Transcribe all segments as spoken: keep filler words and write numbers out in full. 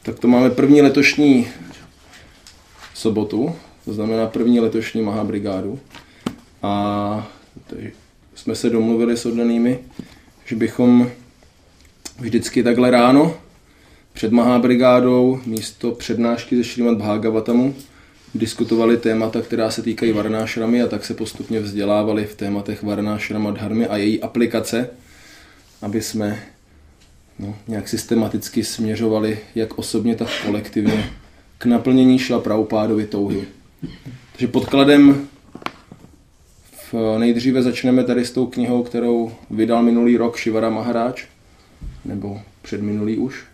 Tak to máme první letošní sobotu, to znamená první letošní Mahabrigádu. A jsme se domluvili s oddanými, že bychom vždycky takhle ráno před Mahabrigádou místo přednášky ze Šrímad Bhagavatamu diskutovali témata, která se týkají varnášramy, a tak se postupně vzdělávali v tématech varnášrama dharmy a její aplikace, aby jsme no, nějak systematicky směřovali jak osobně, tak kolektivně k naplnění Šrila Prabhupádovy touhy. Takže podkladem v nejdříve začneme tady s tou knihou, kterou vydal minulý rok Shivara Maharaj, nebo předminulý už,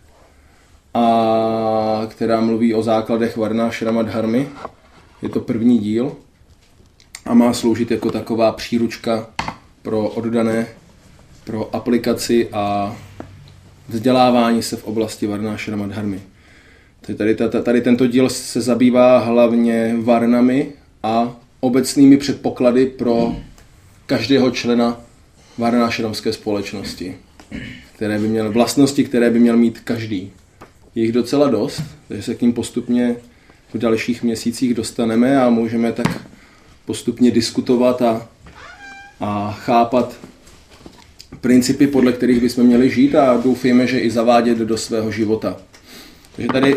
a která mluví o základech varnášrama dharmy. Je to první díl a má sloužit jako taková příručka pro oddané, pro aplikaci a vzdělávání se v oblasti varnášrama dharmy. Tady, tady, tady tento díl se zabývá hlavně varnami a obecnými předpoklady pro každého člena varnášramské společnosti, které by měl vlastnosti, které by měl mít každý. Je jich docela dost, takže se k ním postupně v dalších měsících dostaneme a můžeme tak postupně diskutovat a, a chápat principy, podle kterých bychom měli žít, a doufejme, že i zavádět do svého života. Takže tady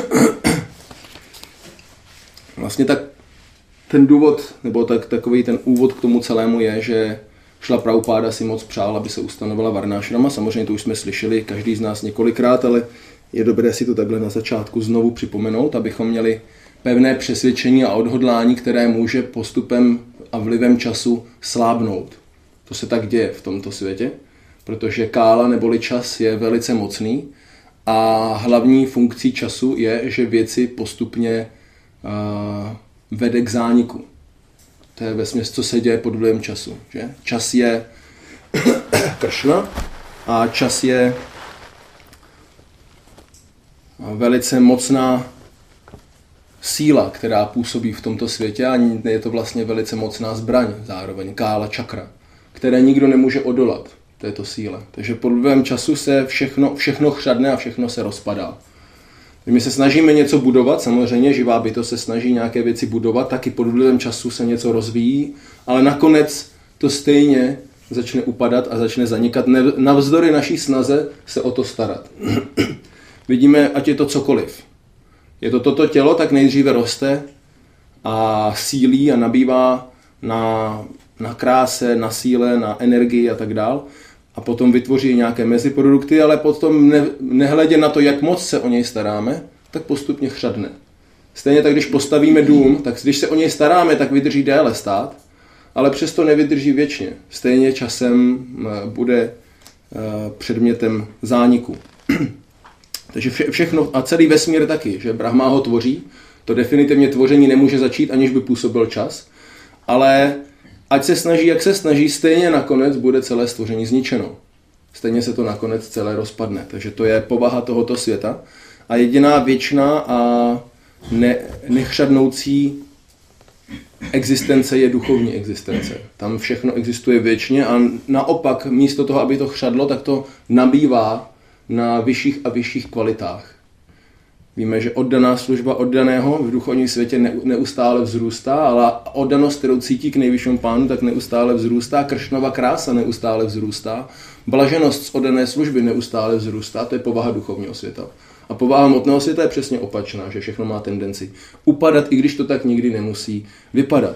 vlastně tak ten důvod, nebo tak, takový ten úvod k tomu celému je, že Šrila Prabhupáda si moc přál, aby se ustanovila varnášrama. Samozřejmě to už jsme slyšeli, každý z nás několikrát, ale je dobré si to takhle na začátku znovu připomenout, abychom měli pevné přesvědčení a odhodlání, které může postupem a vlivem času slábnout. To se tak děje v tomto světě, protože kála neboli čas je velice mocný a hlavní funkcí času je, že věci postupně uh, vede k zániku. To je vesměs, co se děje pod vlivem času. Že? Čas je Kršna a čas je velice mocná síla, která působí v tomto světě, a je to vlastně velice mocná zbraň zároveň, kála čakra, které nikdo nemůže odolat této síle. Takže pod vlivem času se všechno, všechno chřadne a všechno se rozpadá. My se snažíme něco budovat, samozřejmě živá bytost se snaží nějaké věci budovat, taky pod vlivem času se něco rozvíjí, ale nakonec to stejně začne upadat a začne zanikat navzdory naší snaze se o to starat. Vidíme, ať je to cokoliv. Je to toto tělo, tak nejdříve roste a sílí a nabývá na, na kráse, na síle, na energii a tak dál. A potom vytvoří nějaké meziprodukty, ale potom ne, nehledě na to, jak moc se o něj staráme, tak postupně chřadne. Stejně tak, když postavíme dům, tak když se o něj staráme, tak vydrží déle stát, ale přesto nevydrží věčně. Stejně časem bude předmětem zániku. Takže vše, všechno a celý vesmír taky, že Brahma ho tvoří, to definitivně tvoření nemůže začít, aniž by působil čas, ale ať se snaží, jak se snaží, stejně nakonec bude celé stvoření zničeno. Stejně se to nakonec celé rozpadne. Takže to je povaha tohoto světa. A jediná věčná a ne, nechřadnoucí existence je duchovní existence. Tam všechno existuje věčně a naopak místo toho, aby to chřadlo, tak to nabývá na vyšších a vyšších kvalitách. Víme, že oddaná služba oddaného v duchovním světě neustále vzrůstá, ale oddanost, kterou cítí k nejvyššímu pánu, tak neustále vzrůstá. Kršnova krása neustále vzrůstá. Blaženost z oddané služby neustále vzrůstá. To je povaha duchovního světa. A povaha hmotného světa je přesně opačná, že všechno má tendenci upadat, i když to tak nikdy nemusí vypadat.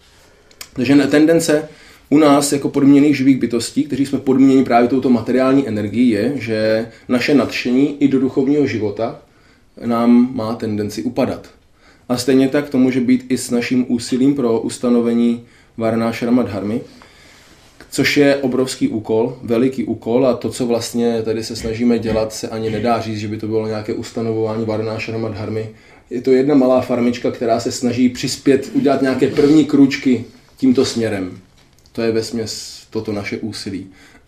Takže tendence u nás jako podmíněných živých bytostí, kteří jsme podmíněni právě touto materiální energií, je, že naše nadšení i do duchovního života nám má tendenci upadat. A stejně tak to může být i s naším úsilím pro ustanovení varnášrama dharmy, což je obrovský úkol, veliký úkol, a to, co vlastně tady se snažíme dělat, se ani nedá říct, že by to bylo nějaké ustanovování varnášrama dharmy. Je to jedna malá farmička, která se snaží přispět, udělat nějaké první krůčky tímto směrem. To je vesměs toto naše úsilí.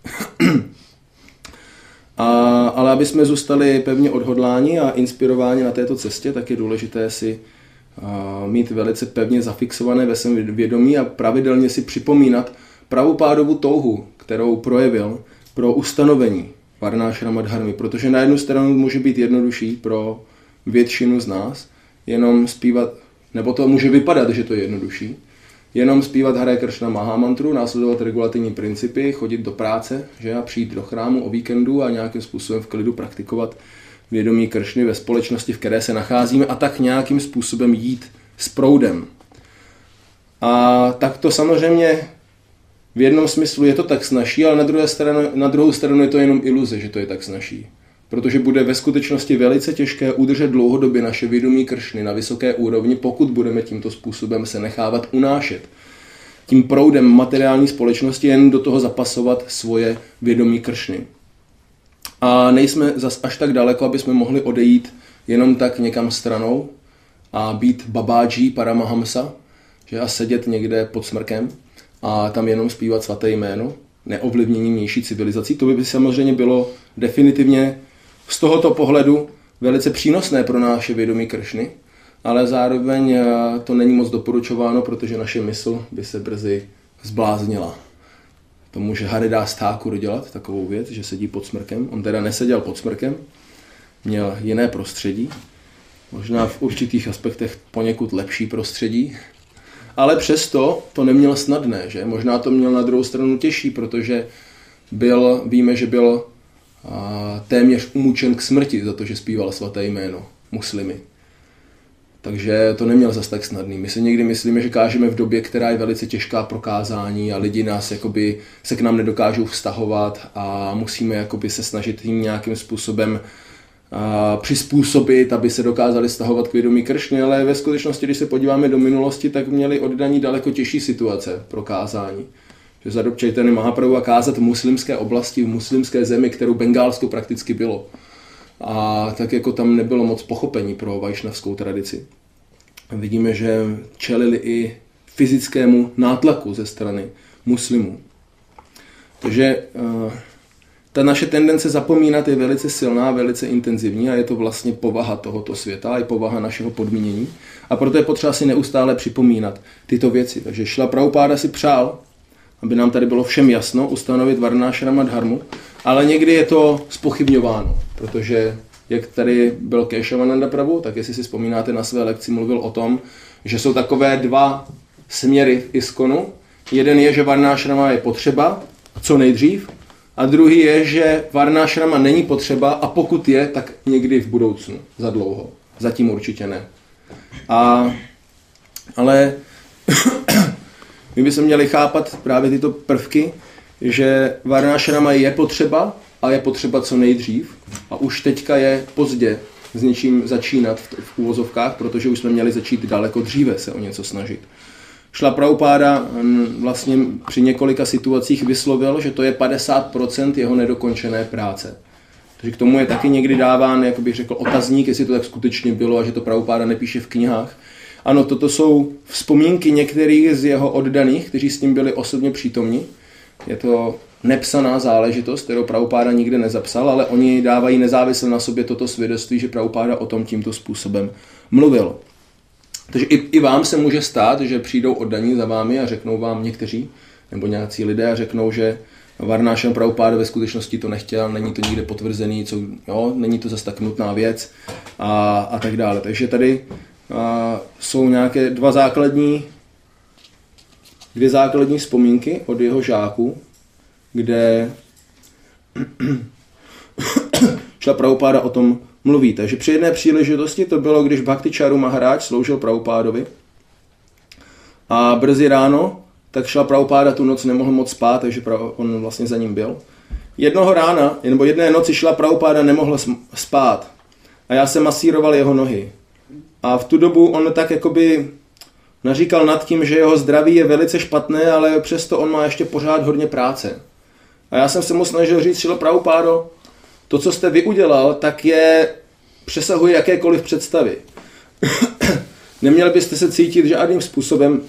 A, ale aby jsme zůstali pevně odhodláni a inspirováni na této cestě, tak je důležité si a, mít velice pevně zafixované ve svém vědomí a pravidelně si připomínat Prabhupádovu touhu, kterou projevil pro ustanovení varnášrama dharmy, protože na jednu stranu může být jednodušší pro většinu z nás jenom zpívat, nebo to může vypadat, že to je jednodušší, jenom zpívat Hare Krishna Mahamantru, následovat regulativní principy, chodit do práce, že a přijít do chrámu o víkendu a nějakým způsobem v klidu praktikovat vědomí Kršny ve společnosti, v které se nacházíme a tak nějakým způsobem jít s proudem. A tak to samozřejmě v jednom smyslu je to tak snazší, ale na, druhé stranu, na druhou stranu je to jenom iluze, že to je tak snazší. Protože bude ve skutečnosti velice těžké udržet dlouhodobě naše vědomí Kršny na vysoké úrovni, pokud budeme tímto způsobem se nechávat unášet. Tím proudem materiální společnosti jen do toho zapasovat svoje vědomí Kršny. A nejsme zas až tak daleko, aby jsme mohli odejít jenom tak někam stranou a být babáží Paramahamsa, že a sedět někde pod smrkem a tam jenom zpívat svaté jméno, neovlivnění vnější civilizací. To by samozřejmě bylo definitivně z tohoto pohledu velice přínosné pro naše vědomí Kršny, ale zároveň to není moc doporučováno, protože naše mysl by se brzy zbláznila. To může Haridas Thakur dělat takovou věc, že sedí pod smrkem. On teda neseděl pod smrkem, měl jiné prostředí, možná v určitých aspektech poněkud lepší prostředí, ale přesto to neměl snadné, že? Možná to měl na druhou stranu těžší, protože byl, víme, že byl a, téměř umučen k smrti za to, že zpíval svaté jméno muslimy. Takže to neměl zas tak snadný. My si někdy myslíme, že kážeme v době, která je velice těžká pro kázání a lidi nás jakoby se k nám nedokážou vztahovat a musíme jakoby se snažit jim nějakým způsobem a, přizpůsobit, aby se dokázali vztahovat k vědomí Kršny, ale ve skutečnosti, když se podíváme do minulosti, tak měli oddaní daleko těžší situace pro kázání. Že za dob Čaitanya Mahaprabhu kázat v muslimské oblasti, v muslimské zemi, kterou Bengálsko prakticky bylo. A tak jako tam nebylo moc pochopení pro vajšnavskou tradici. Vidíme, že čelili i fyzickému nátlaku ze strany muslimů. Takže ta naše tendence zapomínat je velice silná, velice intenzivní a je to vlastně povaha tohoto světa, je povaha našeho podmínění. A proto je potřeba si neustále připomínat tyto věci. Takže Šrila Prabhupáda si přál, aby nám tady bylo všem jasno, ustanovit varnášrama dharmu, ale někdy je to zpochybňováno, protože jak tady byl Kešavananda Prabhu, tak jestli si vzpomínáte na své lekci, mluvil o tom, že jsou takové dva směry v ISKCONu. Jeden je, že varnášrama je potřeba co nejdřív, a druhý je, že varnášrama není potřeba a pokud je, tak někdy v budoucnu, za dlouho. Zatím určitě ne. A, ale my bychom měli chápat právě tyto prvky, že varnášrama je potřeba a je potřeba co nejdřív. A už teďka je pozdě s něčím začínat v, v úvozovkách, protože už jsme měli začít daleko dříve se o něco snažit. Šrila Prabhupáda vlastně při několika situacích vyslovil, že to je padesát procent jeho nedokončené práce. Takže k tomu je taky někdy dáván, jak bych řekl, otazník, jestli to tak skutečně bylo a že to Prabhupáda nepíše v knihách. Ano, toto jsou vzpomínky některých z jeho oddaných, kteří s ním byli osobně přítomni. Je to nepsaná záležitost, kterou Prabhupáda nikde nezapsal, ale oni dávají nezávisle na sobě toto svědectví, že Prabhupáda o tom tímto způsobem mluvil. Takže i, i vám se může stát, že přijdou oddaní za vámi a řeknou vám někteří, nebo nějací lidé a řeknou, že Varnášrama Prabhupáda ve skutečnosti to nechtěl, není to nikde potvrzený, co, jo, není to zase tak nutná věc a, a tak dále. Takže tady a, jsou nějaké dva základní, dvě základní vzpomínky od jeho žáků, kde Šrila Prabhupáda o tom mluví. Takže při jedné příležitosti to bylo, když Bhakticharu Maharaj sloužil Prabhupádovi a brzy ráno, tak Šrila Prabhupáda tu noc nemohl moc spát, takže on vlastně za ním byl. Jednoho rána, nebo jedné noci Šrila Prabhupáda nemohl spát a já jsem masíroval jeho nohy. A v tu dobu on tak jakoby naříkal nad tím, že jeho zdraví je velice špatné, ale přesto on má ještě pořád hodně práce. A já jsem se mu snažil říct, Šrilo Prabhupádo, to, co jste vy udělal, tak je přesahuje jakékoliv představy. Neměli byste se cítit žádným způsobem,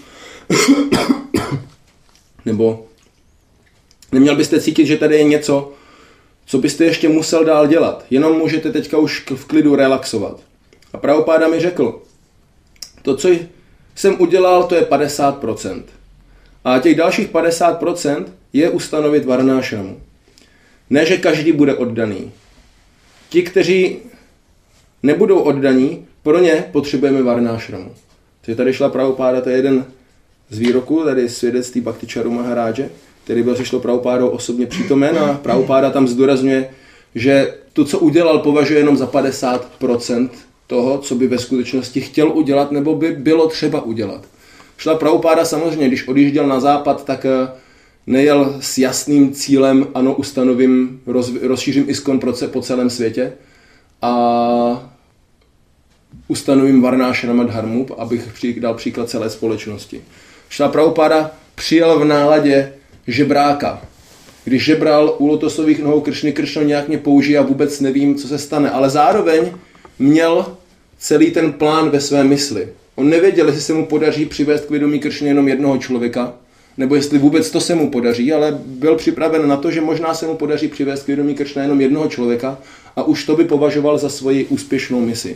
nebo neměl byste cítit, že tady je něco, co byste ještě musel dál dělat. Jenom můžete teďka už v klidu relaxovat. A Prabhupáda mi řekl, to, co jsem udělal, to je padesát procent. A těch dalších padesát procent je ustanovit varnášramu. Ne, že každý bude oddaný. Ti, kteří nebudou oddaní, pro ně potřebujeme varnášramu. Takže tady šla Prabhupáda, to je jeden z výroků, tady svědectví Bhakticharu Maharáže, který byl sešlo Prabhupádou osobně přítomen a Prabhupáda tam zdůrazňuje, že to, co udělal, považuje jenom za padesát procent toho, co by ve skutečnosti chtěl udělat nebo by bylo třeba udělat. Šla Prabhupáda samozřejmě, když odjížděl na západ, tak nejel s jasným cílem, ano, ustanovím, roz, rozšířím ISKCON po celém světě a ustanovím Varnášrama dharmu, abych dal příklad celé společnosti. Šla Prabhupáda přijel v náladě žebráka. Když žebral u lotosových nohou Kršny, Kršno nějak mě použije a vůbec nevím, co se stane. Ale zároveň měl celý ten plán ve své mysli. On nevěděl, jestli se mu podaří přivést k vědomí Kršny jenom jednoho člověka, nebo jestli vůbec to se mu podaří, ale byl připraven na to, že možná se mu podaří přivést k vědomí Kršny jenom jednoho člověka a už to by považoval za svoji úspěšnou misi.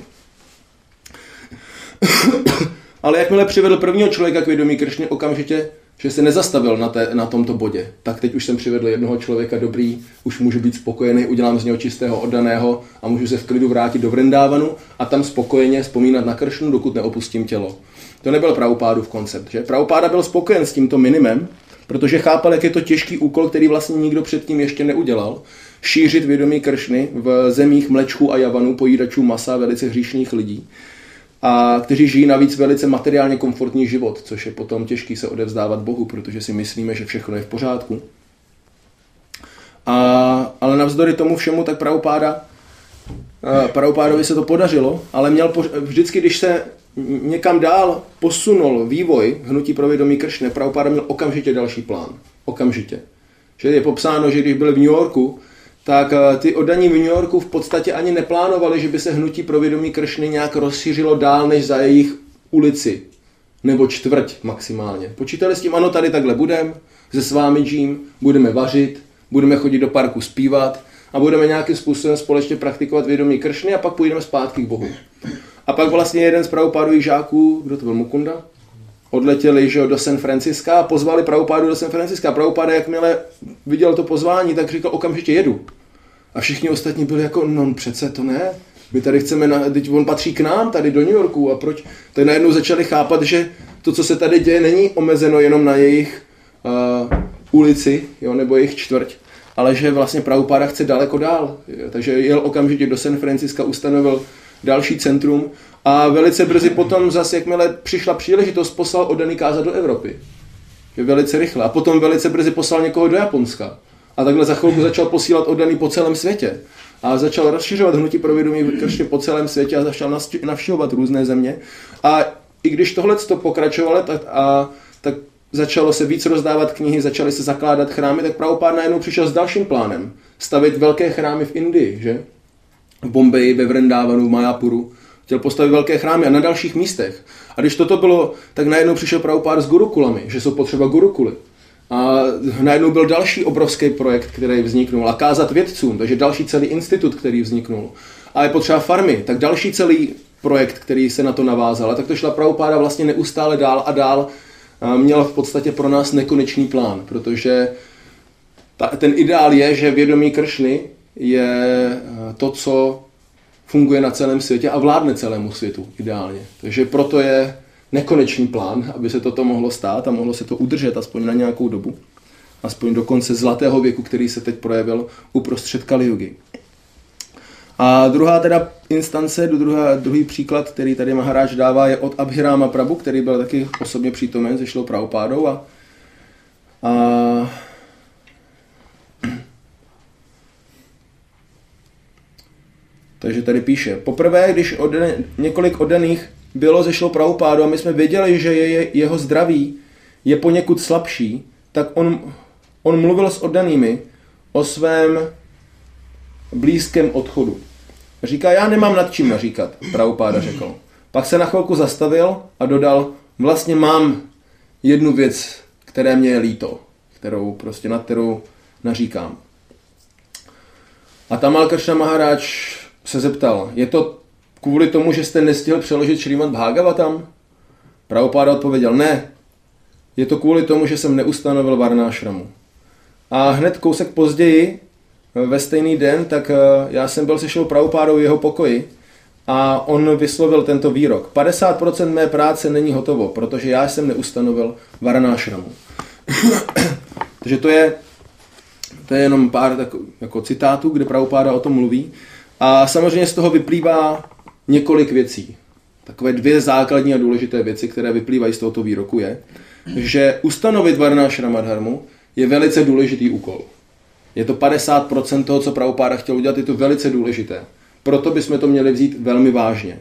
Ale jakmile přivedl prvního člověka k vědomí Kršny, okamžitě, že se nezastavil na, té, na tomto bodě. Tak teď už jsem přivedl jednoho člověka dobrý, už můžu být spokojený, udělám z něho čistého oddaného a můžu se v klidu vrátit do Vrindávanu a tam spokojeně vzpomínat na Kršnu, dokud neopustím tělo. To nebyl Prabhupádův koncept. Že? Prabhupáda byl spokojen s tímto minimem, protože chápal, jak je to těžký úkol, který vlastně nikdo předtím ještě neudělal. Šířit vědomí Kršny v zemích mlečků a javanů, pojídačů masa, velice hříšných lidí. A kteří žijí navíc velice materiálně komfortní život, což je potom těžký se odevzdávat Bohu, protože si myslíme, že všechno je v pořádku. A, ale navzdory tomu všemu, tak Prabhupáda, Prabhupádovi se to podařilo, ale měl poř- vždycky, když se někam dál posunul vývoj hnutí pro vědomí Kršny, Prabhupáda měl okamžitě další plán. Okamžitě. Že je popsáno, že když byl v New Yorku, tak ty oddaní v New Yorku v podstatě ani neplánovali, že by se hnutí pro vědomí Kršny nějak rozšířilo dál než za jejich ulici. Nebo čtvrť maximálně. Počítali s tím, ano, tady takhle budeme, se Svámidžím, budeme vařit, budeme chodit do parku zpívat a budeme nějakým způsobem společně praktikovat vědomí Kršny a pak půjdeme zpátky k Bohu. A pak vlastně jeden z Prabhupádových žáků, kdo to byl, Mukunda, odletěli že, do San Franciska a pozvali Prabhupádu do San Franciska. Prabhupáda, jakmile viděl to pozvání, tak říkal, okamžitě jedu. A všichni ostatní byli jako, no přece to ne, my tady chceme, na, teď on patří k nám, tady do New Yorku a proč? Tak najednou začali chápat, že to, co se tady děje, není omezeno jenom na jejich uh, ulici, jo, nebo jejich čtvrť, ale že vlastně Prabhupáda chce daleko dál. Takže jel okamžitě do San Franciska, ustanovil další centrum a velice brzy potom zase, jakmile přišla příležitost, poslal oddaný kázat do Evropy. Je velice rychle. A potom velice brzy poslal někoho do Japonska. A takhle za chvilku začal posílat oddaný po celém světě. A začal rozšiřovat hnutí pro vědomí Kršny po celém světě a začal navštěvovat různé země. A i když tohle to pokračovalo, tak, a, tak začalo se víc rozdávat knihy, začaly se zakládat chrámy, tak Prabhupáda najednou přišel s dalším plánem. Stavit velké chrámy v Indii, že? V Bombeji, ve Vrindávanu, v Mayapuru. Chtěl postavit velké chrámy a na dalších místech. A když toto bylo, tak najednou přišel Prabhupáda s gurukulami, že jsou potřeba gurukuly. A najednou byl další obrovský projekt, který vzniknul. A kázat vědcům, takže další celý institut, který vzniknul. A je potřeba farmy, tak další celý projekt, který se na to navázal. A tak to šla Prabhupáda vlastně neustále dál a dál. A měl v podstatě pro nás nekonečný plán, protože ta, ten ideál je, že vědomí Kršny je to, co funguje na celém světě a vládne celému světu ideálně. Takže proto je nekonečný plán, aby se toto mohlo stát a mohlo se to udržet aspoň na nějakou dobu. Aspoň do konce zlatého věku, který se teď projevil uprostřed Kali-jugy. A druhá teda instance, druhá, druhý příklad, který tady Maharáž dává, je od Abhiráma Prabhu, který byl taky osobně přítomen se Šrilou Prabhupádou. A, a takže tady píše, poprvé, když odden, několik oddaných bylo ze Šrilou Prabhupádou a my jsme věděli, že je, jeho zdraví je poněkud slabší, tak on, on mluvil s oddanými o svém blízkém odchodu. Říká, já nemám nad čím naříkat, Prabhupáda řekl. Pak se na chvilku zastavil a dodal, vlastně mám jednu věc, které mě je líto, kterou prostě nad kterou naříkám. A Tamal Krishna Maharaj se zeptal, je to kvůli tomu, že jste nestihl přeložit Šrímad Bhagavatam? Prabhupáda odpověděl, ne, je to kvůli tomu, že jsem neustanovil varnášramu. A hned kousek později ve stejný den, tak já jsem byl sešel Prabhupádou v jeho pokoji a on vyslovil tento výrok. padesát procent mé práce není hotovo, protože já jsem neustanovil varnášramu. Takže to je, to je jenom pár tak, jako citátů, kde Prabhupáda o tom mluví. A samozřejmě z toho vyplývá několik věcí. Takové dvě základní a důležité věci, které vyplývají z tohoto výroku je, že ustanovit varnášrama dharmu je velice důležitý úkol. Je to padesát procent toho, co Prabhupáda chtěl udělat, je to velice důležité. Proto bychom to měli vzít velmi vážně.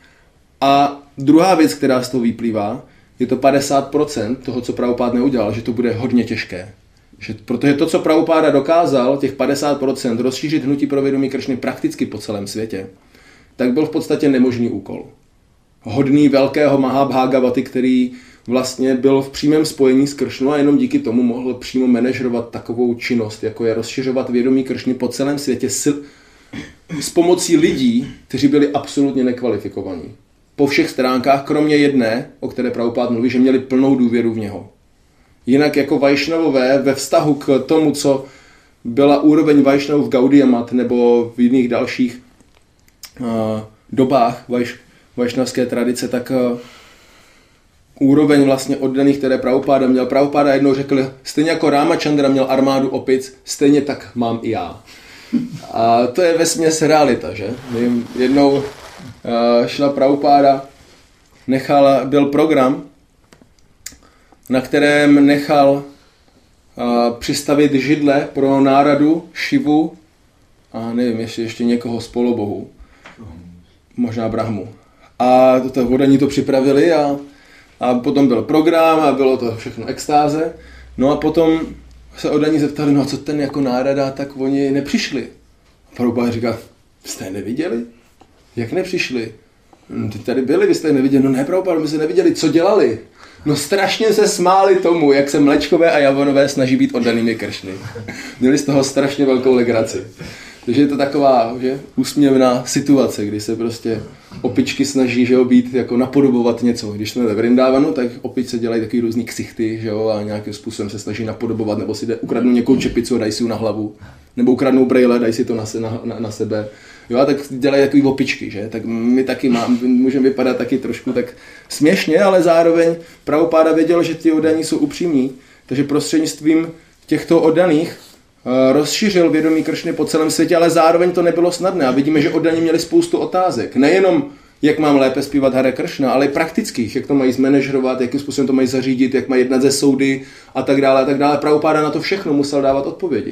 A druhá věc, která z toho vyplývá, je to padesát procent toho, co Prabhupáda neudělal, že to bude hodně těžké. Že, protože to, co Prabhupáda dokázal, těch padesát procent rozšířit hnutí pro vědomí Kršny prakticky po celém světě, tak byl v podstatě nemožný úkol. Hodný velkého Mahabhagavaty, který vlastně byl v přímém spojení s Kršnou a jenom díky tomu mohl přímo manažerovat takovou činnost, jako je rozšiřovat vědomí Kršny po celém světě s, s pomocí lidí, kteří byli absolutně nekvalifikovaní. Po všech stránkách, kromě jedné, o které Prabhupád mluví, že měli plnou důvěru v něho. Jinak jako Vajšnavové ve vztahu k tomu, co byla úroveň Vajšnavů v Gaudiya Mat nebo v jiných dalších uh, dobách vajš, vajšnavské tradice, tak uh, úroveň vlastně oddaných, které Prabhupáda měl. Prabhupáda jednou řekl, stejně jako Ramachandra měl armádu opic, stejně tak mám i já. A to je vesměs realita, že? Jednou uh, šla Prabhupáda, nechal, byl program, na kterém nechal uh, přistavit židle pro Náradu, Šivu a nevím, ještě, ještě někoho z polobohů. Možná Brahmu. A to, to vodaní to připravili a, a potom byl program a bylo to všechno extáze. No a potom se oddaní zeptali, no a co ten jako Nárada, tak oni nepřišli. A Prabhupáda říká, jste je neviděli? Jak nepřišli? No, ty tady byli, vy jste je neviděli. No ne, Prabhupáda, my se neviděli, co dělali? No strašně se smáli tomu, jak se Mlečkové a Javanové snaží být oddanými Kršny. Měli z toho strašně velkou legraci. Takže je to taková, že, úsměvná situace, kdy se prostě opičky snaží, že jo, být, jako napodobovat něco. Když jsme ve Vrindávanu, tak opice dělají takový různý ksichty, že jo, a nějakým způsobem se snaží napodobovat, nebo si ukradnou nějakou čepicu a dají si ji na hlavu, nebo ukradnou brejle, dají si to na, na, na, na sebe. Jo, a tak dělají takový opičky, že? Tak my taky máme, můžeme vypadat taky trošku tak směšně, ale zároveň Prabhupáda věděl, že ty oddaní jsou upřímní, takže prostřednictvím těchto oddaných uh, rozšířil vědomí Kršny po celém světě, ale zároveň to nebylo snadné. A vidíme, že oddaní měli spoustu otázek. Nejenom, jak mám lépe zpívat Hare Kršna, ale i praktických, jak to mají zmanéžovat, jakým způsobem to mají zařídit, jak mají jednat ze soudy a tak dále a tak dále. Prabhupáda na to všechno musel dávat odpovědi.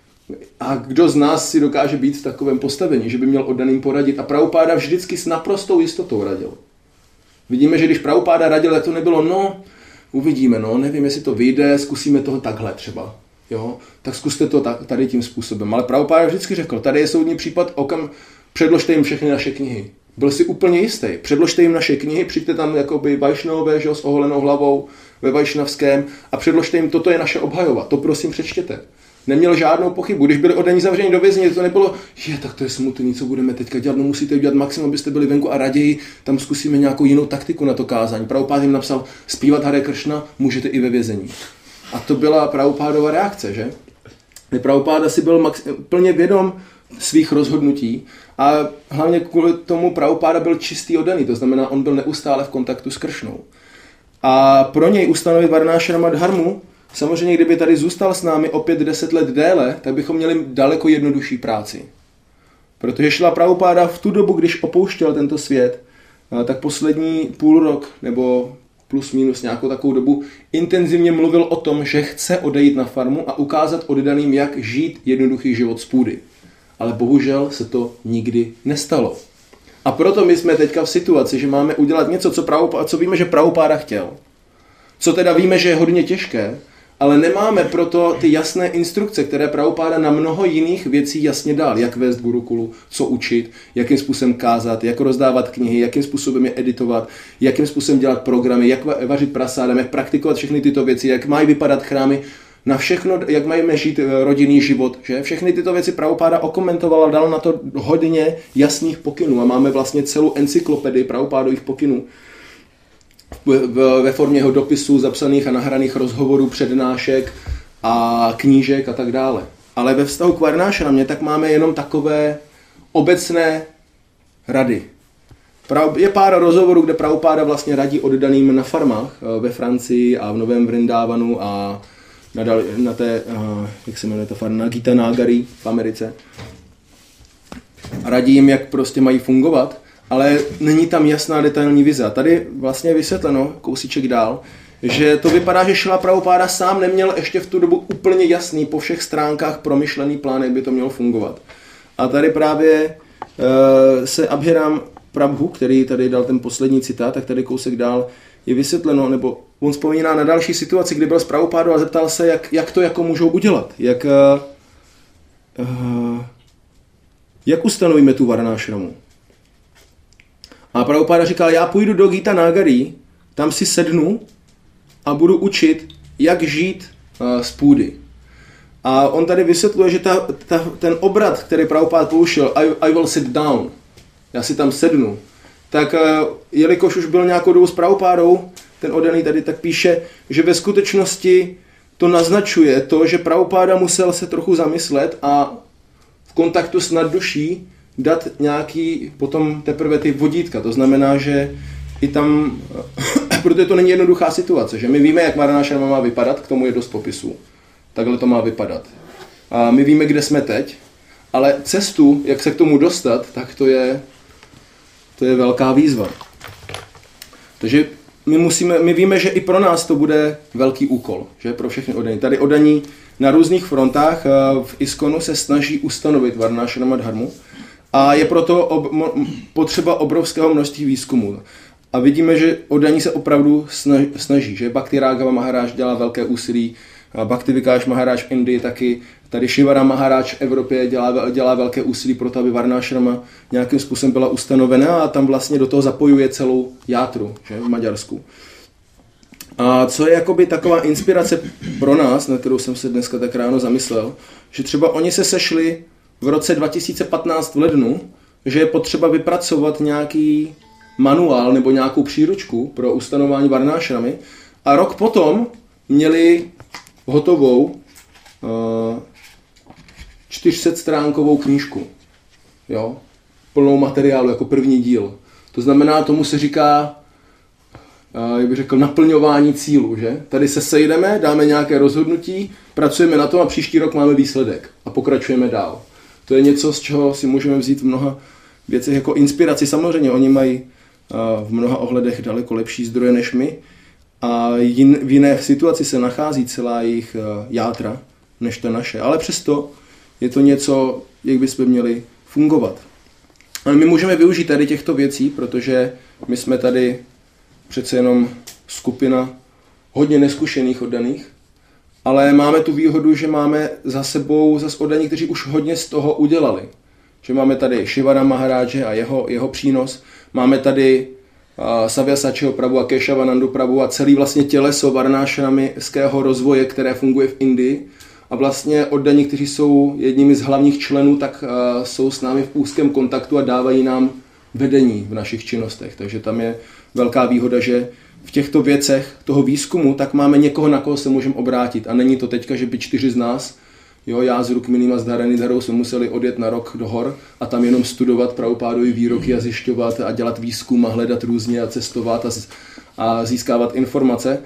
A kdo z nás si dokáže být v takovém postavení, že by měl oddaným poradit? A Prabhupáda vždycky s naprostou jistotou radil. Vidíme, že když Prabhupáda radil, tak to nebylo, no, uvidíme, no, nevím, jestli to vyjde, zkusíme toho takhle třeba. Jo? Tak zkuste to tady tím způsobem. Ale Prabhupáda vždycky řekl, tady je soudní případ, okam, předložte jim všechny naše knihy. Byl si úplně jistý. Předložte jim naše knihy, přijďte tam jakoby Vajšnové, že jo, s oholenou hlavou ve Vajšnavském a předložte jim, toto je naše obhajova, to prosím přečtěte. Neměl žádnou pochybu. Když byli oddaní zavření do vězení, to nebylo, je, tak to je smutný, co budeme teďka dělat, no musíte udělat maximum, abyste byli venku a raději tam zkusíme nějakou jinou taktiku na to kázání. Prabhupád jim napsal, zpívat Hare Kršna můžete i ve vězení. A to byla Prabhupádova reakce, že? Prabhupáda si byl max- plně vědom svých rozhodnutí a hlavně kvůli tomu Prabhupáda byl čistý oddaný, to znamená, on byl neustále v kontaktu s Kršnou. A pro něj ustanovit Varnášrama dharmu, samozřejmě, kdyby tady zůstal s námi opět deset let déle, tak bychom měli daleko jednodušší práci. Protože šla Prabhupáda v tu dobu, když opouštěl tento svět, tak poslední půl rok nebo plus minus nějakou takovou dobu intenzivně mluvil o tom, že chce odejít na farmu a ukázat oddaným, jak žít jednoduchý život z půdy. Ale bohužel se to nikdy nestalo. A proto my jsme teďka v situaci, že máme udělat něco, co, Prabhupáda, co víme, že Prabhupáda chtěl. Co teda víme, že je hodně těžké, ale nemáme proto ty jasné instrukce, které Prabhupáda na mnoho jiných věcí jasně dal. Jak vést gurukulu, co učit, jakým způsobem kázat, jak rozdávat knihy, jakým způsobem je editovat, jakým způsobem dělat programy, jak vařit prasádem, jak praktikovat všechny tyto věci, jak mají vypadat chrámy, na všechno, jak mají žít rodinný život. Že? Všechny tyto věci Prabhupáda okomentoval a dal na to hodně jasných pokynů. A máme vlastně celou encyklopedii Prabhupádových pokynů ve formě jeho dopisů, zapsaných a nahraných rozhovorů, přednášek a knížek a tak dále. Ale ve vztahu k Varnášramě tak máme jenom takové obecné rady. Je pár rozhovorů, kde Prabhupáda vlastně radí oddaným na farmách ve Francii a v Novém Vrindávanu a na, dal, na té, jak se jmenuje ta farma, na Gita Nagari v Americe. Radí jim, jak prostě mají fungovat, ale není tam jasná detailní vize. A tady vlastně je vysvětleno, kousíček dál, že to vypadá, že Šrila Prabhupáda sám neměl ještě v tu dobu úplně jasný, po všech stránkách promyšlený plán, jak by to mělo fungovat. A tady právě uh, se Abhiram Prabhu, který tady dal ten poslední citát, tak tady kousek dál je vysvětleno, nebo on vzpomíná na další situaci, kdy byl s Prabhupádou a zeptal se, jak, jak to jako můžou udělat, jak, uh, uh, jak ustanovíme tu Varnášramu. A Prabhupáda říkal, já půjdu do Gita Nagari, tam si sednu a budu učit, jak žít uh, z půdy. A on tady vysvětluje, že ta, ta, ten obrat, který Prabhupád použil, I, I will sit down, já si tam sednu, tak uh, jelikož už byl nějakou dobu s Prabhupádou, ten oddaný tady tak píše, že ve skutečnosti to naznačuje to, že Prabhupáda musel se trochu zamyslet a v kontaktu s nadduší dát nějaký potom teprve ty vodítka. To znamená, že i tam, protože to není jednoduchá situace, že my víme, jak Varnášrama má vypadat, k tomu je dost popisů. Takhle to má vypadat. A my víme, kde jsme teď, ale cestu, jak se k tomu dostat, tak to je, to je velká výzva. Takže my, musíme, my víme, že i pro nás to bude velký úkol, že pro všechny oddaní. Tady oddaní na různých frontách v ISKCONu se snaží ustanovit Varnášrama dharmu a je proto ob, potřeba obrovského množství výzkumů. A vidíme, že oddaní se opravdu snaží, že Bhakti Raghava Maharaj dělá velké úsilí, Bhakti Vikáš Maharaj v Indii taky, tady Shivara Maharaj v Evropě dělá, dělá velké úsilí pro to, aby Varnášrama nějakým způsobem byla ustanovena a tam vlastně do toho zapojuje celou játru, že, v Maďarsku. A co je jakoby taková inspirace pro nás, na kterou jsem se dneska tak ráno zamyslel, že třeba oni se sešli v roce dva tisíce patnáct v lednu, že je potřeba vypracovat nějaký manuál nebo nějakou příručku pro ustanování Varnášramy a rok potom měli hotovou uh, čtyřsetstránkovou knížku, jo, plnou materiálu jako první díl. To znamená, tomu se říká, uh, jak bych řekl, naplňování cílu, že? Tady se sejdeme, dáme nějaké rozhodnutí, pracujeme na tom a příští rok máme výsledek a pokračujeme dál. To je něco, z čeho si můžeme vzít v mnoha věcech jako inspiraci. Samozřejmě oni mají uh, v mnoha ohledech daleko lepší zdroje než my, a jin, v jiné situaci se nachází celá jejich uh, játra než ta naše. Ale přesto je to něco, jak bychom měli fungovat. A my můžeme využít tady těchto věcí, protože my jsme tady přece jenom skupina hodně neskušených oddaných, ale máme tu výhodu, že máme za sebou zas oddaní, kteří už hodně z toho udělali. Že máme tady Shivara Maharáže a jeho, jeho přínos, máme tady Savyasachiho Prabhu a Keshavanandu Prabhu a celý vlastně těleso varnášramického rozvoje, které funguje v Indii. A vlastně oddaní, kteří jsou jedními z hlavních členů, tak uh, jsou s námi v úzkém kontaktu a dávají nám vedení v našich činnostech. Takže tam je velká výhoda, že v těchto věcech toho výzkumu tak máme někoho, na koho se můžeme obrátit. A není to teďka, že by čtyři z nás, jo, já s Rukminím a s Dharanidharou jsme museli odjet na rok do hor a tam jenom studovat Prabhupádovy výroky a zjišťovat a dělat výzkum a hledat různě a cestovat a, z, a získávat informace.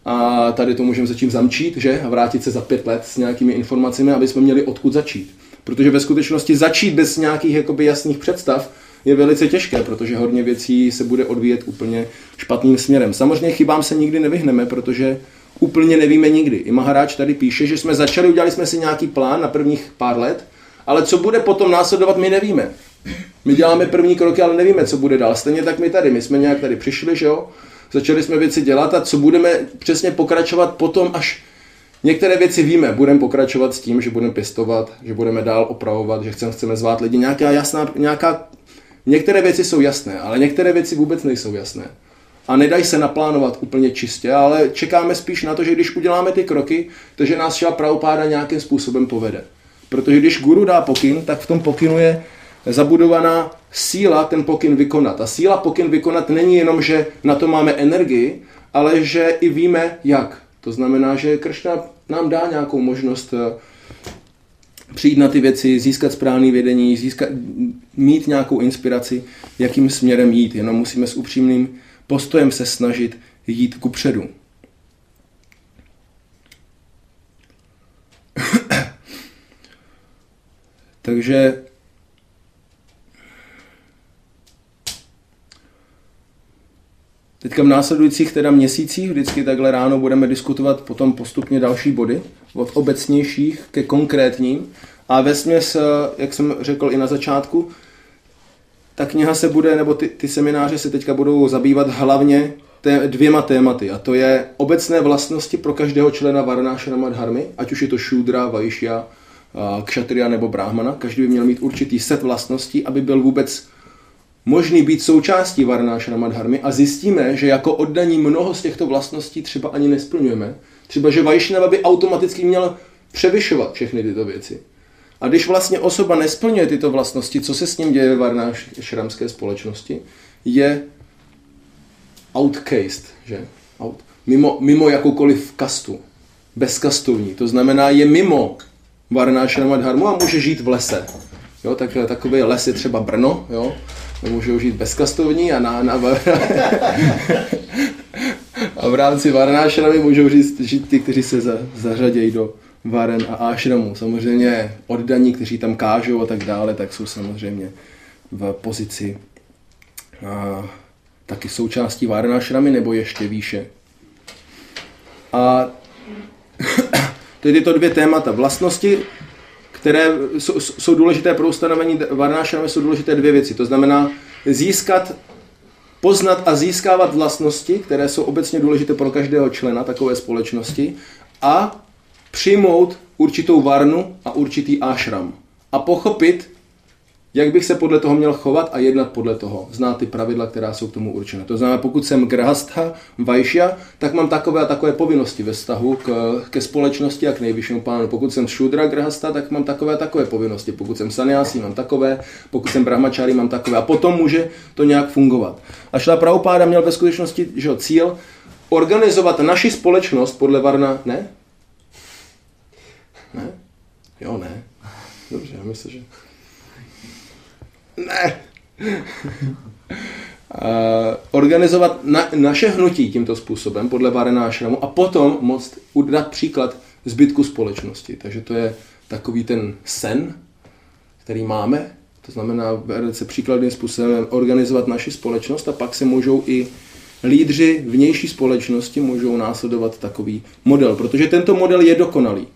A tady to můžeme začít zamčít, že? A vrátit se za pět let s nějakými informacemi, aby jsme měli odkud začít. Protože ve skutečnosti začít bez nějakých jakoby jasných představ je velice těžké, protože hodně věcí se bude odvíjet úplně špatným směrem. Samozřejmě chybám se nikdy nevyhneme, protože úplně nevíme nikdy. I Maharaj tady píše, že jsme začali, udělali jsme si nějaký plán na prvních pár let, ale co bude potom následovat, my nevíme. My děláme první kroky, ale nevíme, co bude dál. Stejně tak my tady. My jsme nějak tady přišli, že jo? Začali jsme věci dělat a co budeme přesně pokračovat potom, až některé věci víme. Budeme pokračovat s tím, že budeme pěstovat, že budeme dál opravovat, že chceme, chceme zvát lidi. Nějaká jasná, nějaká... Některé věci jsou jasné, ale některé věci vůbec nejsou jasné. A nedají se naplánovat úplně čistě, ale čekáme spíš na to, že když uděláme ty kroky, takže nás Šrila Prabhupáda nějakým způsobem povede. Protože když guru dá pokyn, tak v tom pokynu je zabudovaná síla ten pokyn vykonat. A síla pokyn vykonat není jenom, že na to máme energii, ale že i víme jak. To znamená, že Kršna nám dá nějakou možnost přijít na ty věci, získat správné vědění, získat, mít nějakou inspiraci, jakým směrem jít. Jenom musíme s upřímným postojem se snažit jít kupředu. Takže teďka v následujících teda měsících vždycky takhle ráno budeme diskutovat potom postupně další body, od obecnějších ke konkrétním. A vesměs, jak jsem řekl i na začátku, ta kniha se bude, nebo ty, ty semináře se teďka budou zabývat hlavně té, dvěma tématy. A to je obecné vlastnosti pro každého člena Varnášrama dharmy, ať už je to šúdra, vajšja, kšatriya nebo brahmana. Každý by měl mít určitý set vlastností, aby byl vůbec možný být součástí Varnášrama dharmy, a zjistíme, že jako oddaní mnoho z těchto vlastností třeba ani nesplňujeme. Třeba, že Vajšnava by automaticky měl převyšovat všechny tyto věci. A když vlastně osoba nesplňuje tyto vlastnosti, co se s ním děje ve varnášramské společnosti, je outcast, že? Out. Mimo, mimo jakoukoliv kastu. Bezkastovní. To znamená, je mimo Varnášrama dharmu a může žít v lese. Jo, tak, takový les je třeba Brno, jo? Můžou žít bezkastovní a, na, na, a v rámci Varnášramy můžou žít, žít ty, kteří se za, zařadějí do varen a ášramů. Samozřejmě oddaní, kteří tam kážou a tak dále, tak jsou samozřejmě v pozici a, taky součástí Varnášramy nebo ještě výše. A to je tyto dvě témata. Vlastnosti, které jsou, jsou důležité pro ustanovení Varnášramy, jsou důležité dvě věci. To znamená získat, poznat a získávat vlastnosti, které jsou obecně důležité pro každého člena takové společnosti, a přijmout určitou varnu a určitý ášram. A pochopit, jak bych se podle toho měl chovat a jednat podle toho. Znát ty pravidla, která jsou k tomu určena. To znamená, pokud jsem grhastha, vajšja, tak mám takové a takové povinnosti ve vztahu k, ke společnosti a k nejvyššímu pánu. Pokud jsem šudra grhastha, tak mám takové a takové povinnosti. Pokud jsem sannyásí, mám takové. Pokud jsem brahmačári, mám takové. A potom může to nějak fungovat. A Šrila Prabhupáda měl ve skutečnosti že, cíl organizovat naši společnost podle varna... Ne? Ne? Jo, ne. Dobře, já myslím, že... Ne. uh, organizovat na, naše hnutí tímto způsobem podle Varnášramu a potom moct udat příklad zbytku společnosti. Takže to je takový ten sen, který máme. To znamená velice příkladným způsobem organizovat naši společnost a pak se můžou i lídři vnější společnosti můžou následovat takový model, protože tento model je dokonalý.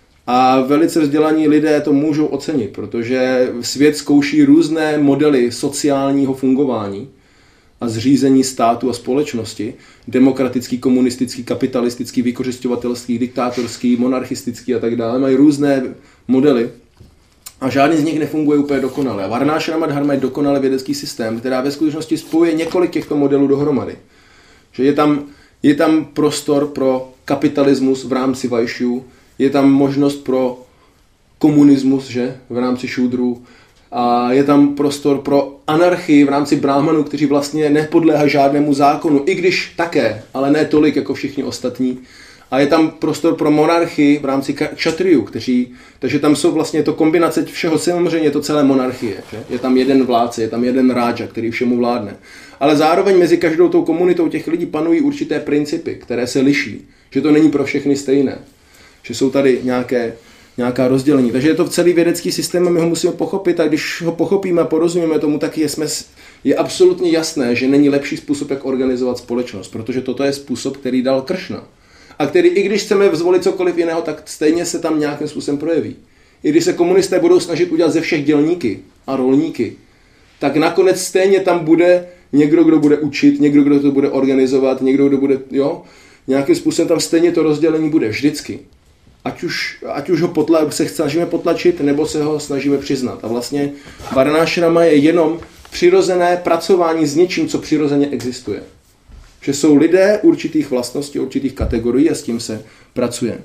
A velice vzdělaní lidé to můžou ocenit, protože svět zkouší různé modely sociálního fungování a zřízení státu a společnosti. Demokratický, komunistický, kapitalistický, vykořisťovatelský, diktátorský, monarchistický a tak dále. Mají různé modely a žádný z nich nefunguje úplně dokonale. A Varnášrama dharma je dokonale vědecký systém, která ve skutečnosti spojuje několik těchto modelů dohromady. Že je tam, je tam prostor pro kapitalismus v rámci vajšů, je tam možnost pro komunismus, že, v rámci šúdrů, a je tam prostor pro anarchii v rámci bráhmanů, kteří vlastně nepodléhají žádnému zákonu, i když také, ale ne tolik jako všichni ostatní. A je tam prostor pro monarchii v rámci kšatriů, kteří, takže tam jsou vlastně to kombinace všeho, samozřejmě je to celé monarchie. Že? Je tam jeden vládce, je tam jeden ráža, který všemu vládne. Ale zároveň mezi každou tou komunitou těch lidí panují určité principy, které se liší. Že to není pro všechny stejné. Že jsou tady nějaké, nějaká rozdělení. Takže je to celý vědecký systém a my ho musíme pochopit, a když ho pochopíme a porozumíme tomu, tak je, jsme, je absolutně jasné, že není lepší způsob, jak organizovat společnost, protože toto je způsob, který dal Kršna. A který, i když chceme zvolit cokoliv jiného, tak stejně se tam nějakým způsobem projeví. I když se komunisté budou snažit udělat ze všech dělníky a rolníky, tak nakonec stejně tam bude někdo, kdo bude učit, někdo, kdo to bude organizovat, někdo, kdo bude, jo, nějakým způsobem tam stejně to rozdělení bude vždycky. Ať už, ať už ho potla, se snažíme potlačit, nebo se ho snažíme přiznat. A vlastně Varnášrama je jenom přirozené pracování s něčím, co přirozeně existuje. Že jsou lidé určitých vlastností, určitých kategorií a s tím se pracuje.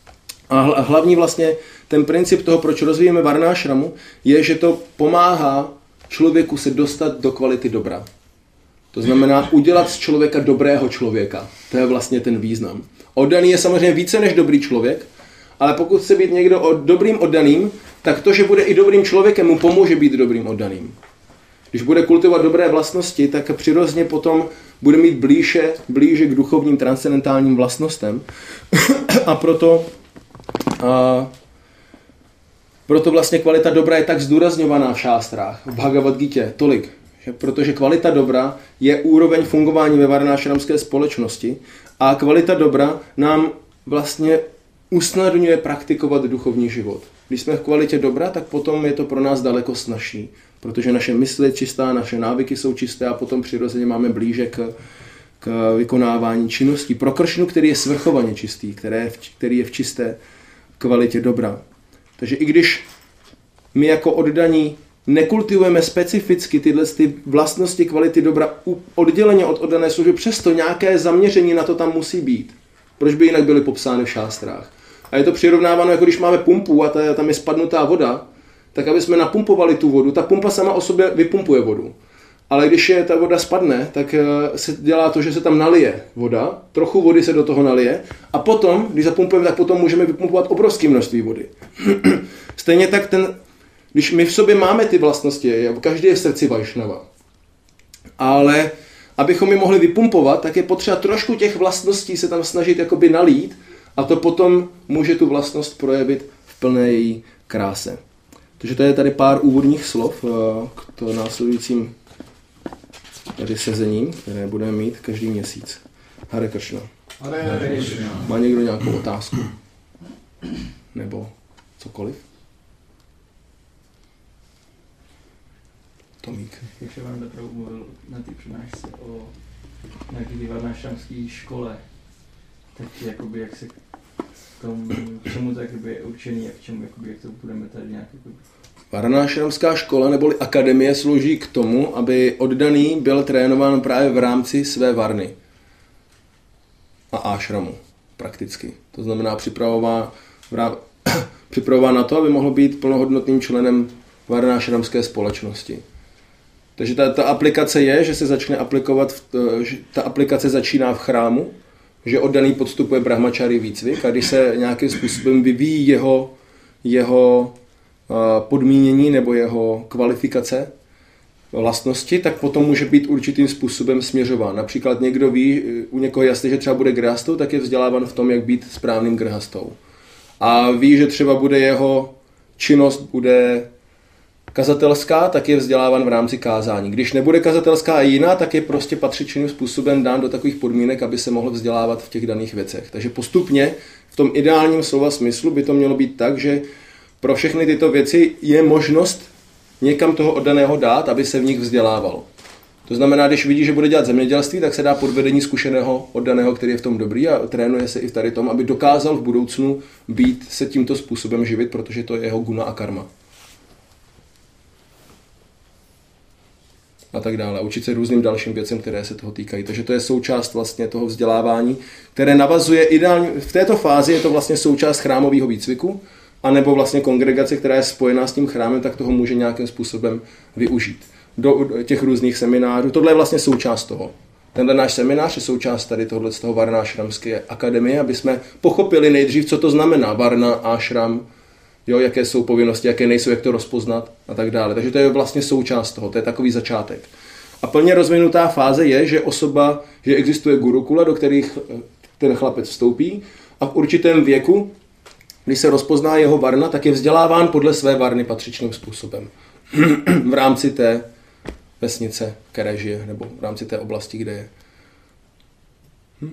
A hlavní vlastně ten princip toho, proč rozvíjeme Varnášramu, je, že to pomáhá člověku se dostat do kvality dobra. To znamená udělat z člověka dobrého člověka. To je vlastně ten význam. Oddaný je samozřejmě více než dobrý člověk, ale pokud chce být někdo dobrým oddaným, tak to, že bude i dobrým člověkem, mu pomůže být dobrým oddaným. Když bude kultivovat dobré vlastnosti, tak přirozeně potom bude mít blíže, blíže k duchovním transcendentálním vlastnostem. A proto, a, proto vlastně kvalita dobra je tak zdůrazňovaná v šástrách, v Bhagavad Gitě, tolik. Že, protože kvalita dobra je úroveň fungování ve varnášramské společnosti a kvalita dobra nám vlastně usnadňuje praktikovat duchovní život. Když jsme v kvalitě dobra, tak potom je to pro nás daleko snazší, protože naše mysl je čistá, naše návyky jsou čisté a potom přirozeně máme blíže k, k vykonávání činností. Pro Kršnu, který je svrchovaně čistý, který, který je v čisté kvalitě dobra. Takže i když my jako oddaní nekultivujeme specificky tyhle ty vlastnosti kvality dobra odděleně od oddané služby, přesto nějaké zaměření na to tam musí být. Proč by jinak byly popsány v šástrách? A je to přirovnáváno, jako když máme pumpu a ta, tam je spadnutá voda, tak aby jsme napumpovali tu vodu, ta pumpa sama o sobě vypumpuje vodu. Ale když je ta voda spadne, tak se dělá to, že se tam nalije voda, trochu vody se do toho nalije a potom, když zapumpujeme, tak potom můžeme vypumpovat obrovské množství vody. Stejně tak ten, když my v sobě máme ty vlastnosti, každý je v srdci Vajšnava, ale abychom je mohli vypumpovat, tak je potřeba trošku těch vlastností se tam snažit jakoby nalít a to potom může tu vlastnost projevit v plné její kráse. Takže to je tady pár úvodních slov k to následujícím tady sezením, které budeme mít každý měsíc. Hare Kršna. Hare Kršna. Má někdo nějakou otázku? Nebo cokoliv? Tomík. Jak se vám Prabhu mluvil na té přednášce o nějaké varnášramské škole, tak jakoby jak se k tomu, k čemu to jakoby je určený a k čemu jakoby, jak to budeme tady nějak jakoby... Varnášramská škola neboli akademie slouží k tomu, aby oddaný byl trénován právě v rámci své varny a ášramu prakticky. To znamená připravová, připravová na to, aby mohl být plnohodnotným členem varnášramské společnosti. Takže ta, ta aplikace je, že se začne aplikovat, v, že ta aplikace začíná v chrámu, že oddaný podstupuje brahmačári výcvik a když se nějakým způsobem vyvíjí jeho, jeho podmínění nebo jeho kvalifikace vlastnosti, tak potom může být určitým způsobem směřován. Například někdo ví, u někoho jasně, že třeba bude grhastou, tak je vzděláván v tom, jak být správným grhastou. A ví, že třeba bude jeho činnost bude kazatelská, tak je vzděláván v rámci kázání. Když nebude kazatelská a jiná, tak je prostě patřičným způsobem dán do takových podmínek, aby se mohl vzdělávat v těch daných věcech. Takže postupně v tom ideálním slova smyslu by to mělo být tak, že pro všechny tyto věci je možnost někam toho oddaného dát, aby se v nich vzdělával. To znamená, když vidí, že bude dělat zemědělství, tak se dá pod vedení zkušeného oddaného, který je v tom dobrý a trénuje se i v tady tom, aby dokázal v budoucnu být se tímto způsobem živit, protože to je jeho guna a karma. A tak dále. Učit se různým dalším věcem, které se toho týkají. Takže to je součást vlastně toho vzdělávání, které navazuje ideálně, v této fázi je to vlastně součást chrámového výcviku, anebo vlastně kongregace, která je spojená s tím chrámem, tak toho může nějakým způsobem využít. Do těch různých seminářů. Tohle je vlastně součást toho. Tenhle náš seminář je součást tady tohle z toho Varnášramské akademie, aby jsme pochopili nejdřív, co to znamená Varna, ášram, jo, jaké jsou povinnosti, jaké nejsou, jak to rozpoznat a tak dále. Takže to je vlastně součást toho, to je takový začátek. A plně rozvinutá fáze je, že osoba, že existuje gurukula, do kterých ten chlapec vstoupí a v určitém věku, když se rozpozná jeho varna, tak je vzděláván podle své varny patřičným způsobem. V rámci té vesnice, které žije, nebo v rámci té oblasti, kde je. Hm?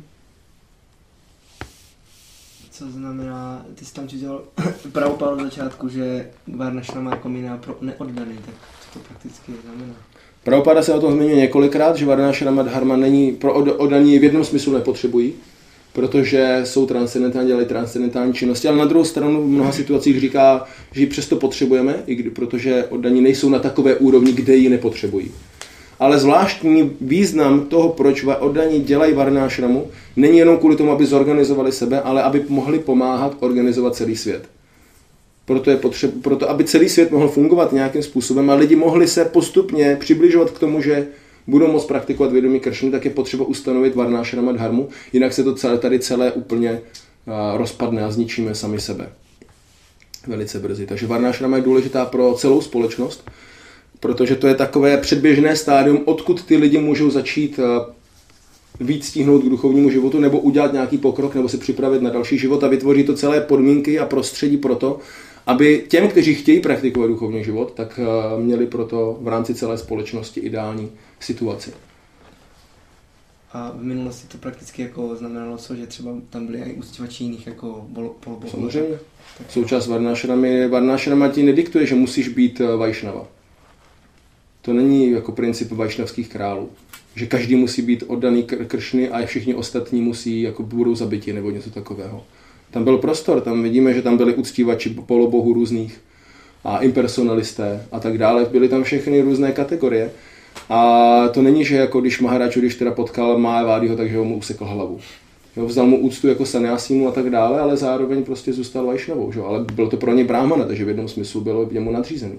Co znamená, ty jsi tam čítal Prabhupáda v začátku, že Varnašrama jako míná pro neoddaný, tak co to prakticky znamená? Prabhupáda se o tom zmiňuje několikrát, že Varnášrama dharma není pro oddaní v jednom smyslu nepotřebují, protože jsou transcendentální, dělají transcendentální činnosti, ale na druhou stranu v mnoha situacích říká, že ji přesto potřebujeme, i kdy, protože oddaní nejsou na takové úrovni, kde ji nepotřebují. Ale zvláštní význam toho, proč oddaní dělají varnášramu, není jenom kvůli tomu, aby zorganizovali sebe, ale aby mohli pomáhat organizovat celý svět. Proto, je potřeba, proto aby celý svět mohl fungovat nějakým způsobem a lidi mohli se postupně přibližovat k tomu, že budou moct praktikovat vědomí Kršny, tak je potřeba ustanovit Varnášrama dharmu, jinak se to celé, tady celé úplně uh, rozpadne a zničíme sami sebe. velice brzy. Takže varnášrama je důležitá pro celou společnost, protože to je takové předběžné stádium, odkud ty lidi můžou začít víc stihnout k duchovnímu životu nebo udělat nějaký pokrok nebo se připravit na další život a vytvoří to celé podmínky a prostředí pro to, aby těm, kteří chtějí praktikovat duchovní život, tak měli proto v rámci celé společnosti ideální situaci. A v minulosti to prakticky jako znamenalo co, že třeba tam byli i uctívači jiných jako polobohů. Samozřejmě. Tak součást varnášramy, varnášrama ti nediktuje, že musíš být vajšnava. To není jako princip vajšnavských králů. Že každý musí být oddaný Kršny a všichni ostatní musí jako budou zabiti nebo něco takového. Tam byl prostor, tam vidíme, že tam byli uctívači polobohů různých a impersonalisté a tak dále. Byly tam všechny různé kategorie. A to není, že jako když Maharaču, když teda potkal Májavádího, takže ho mu usekl hlavu. Jo, vzal mu úctu jako sanyásímu a tak dále, ale zároveň prostě zůstal vajšnavou. Že? Ale byl to pro ně bráhmana, takže v jednom smyslu bylo němu nadřízený.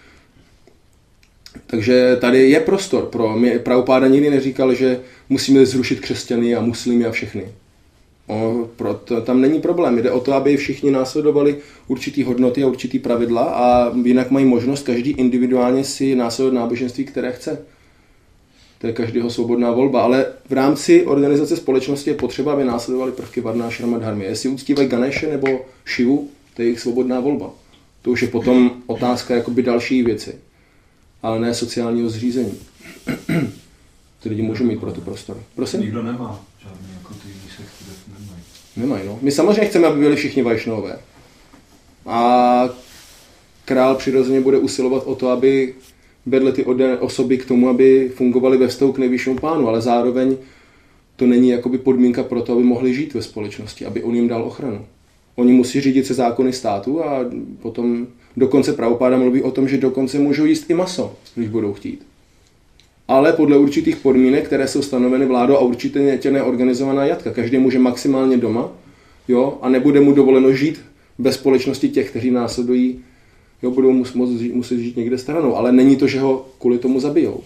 Takže tady je prostor pro mě. Prabhupáda nikdy neříkal, že musíme zrušit křesťany a muslimy a všechny. O, proto, tam není problém. Jde o to, aby všichni následovali určitý hodnoty a určitý pravidla a jinak mají možnost každý individuálně si následovat náboženství, které chce. To je každého svobodná volba, ale v rámci organizace společnosti je potřeba, aby následovali prvky varnášrama dharmy. Jestli uctívají Ganeše nebo Šivu, to je jejich svobodná volba. To už je potom otázka jakoby další věci, ale ne sociálního zřízení. Ty lidi můžou mít pro to prostor. Prosím? Nikdo nemá žádný jako ty sekty, nemají. Nemají, no. My samozřejmě chceme, aby byli všichni vajšnové. A král přirozeně bude usilovat o to, aby vedle ty osoby k tomu, aby fungovaly ve vztahu k nejvyššímu pánu, ale zároveň to není jakoby podmínka pro to, aby mohli žít ve společnosti, aby on jim dal ochranu. Oni musí řídit se zákony státu a potom dokonce Prabhupáda mluví o tom, že dokonce můžou jíst i maso, když budou chtít. Ale podle určitých podmínek, které jsou stanoveny vládou a určitě neorganizovaná jatka. Každý může maximálně doma, jo, a nebude mu dovoleno žít bez společnosti těch, kteří následují, jo, budou mus, muset žít někde stranou, ale není to, že ho kvůli tomu zabijou.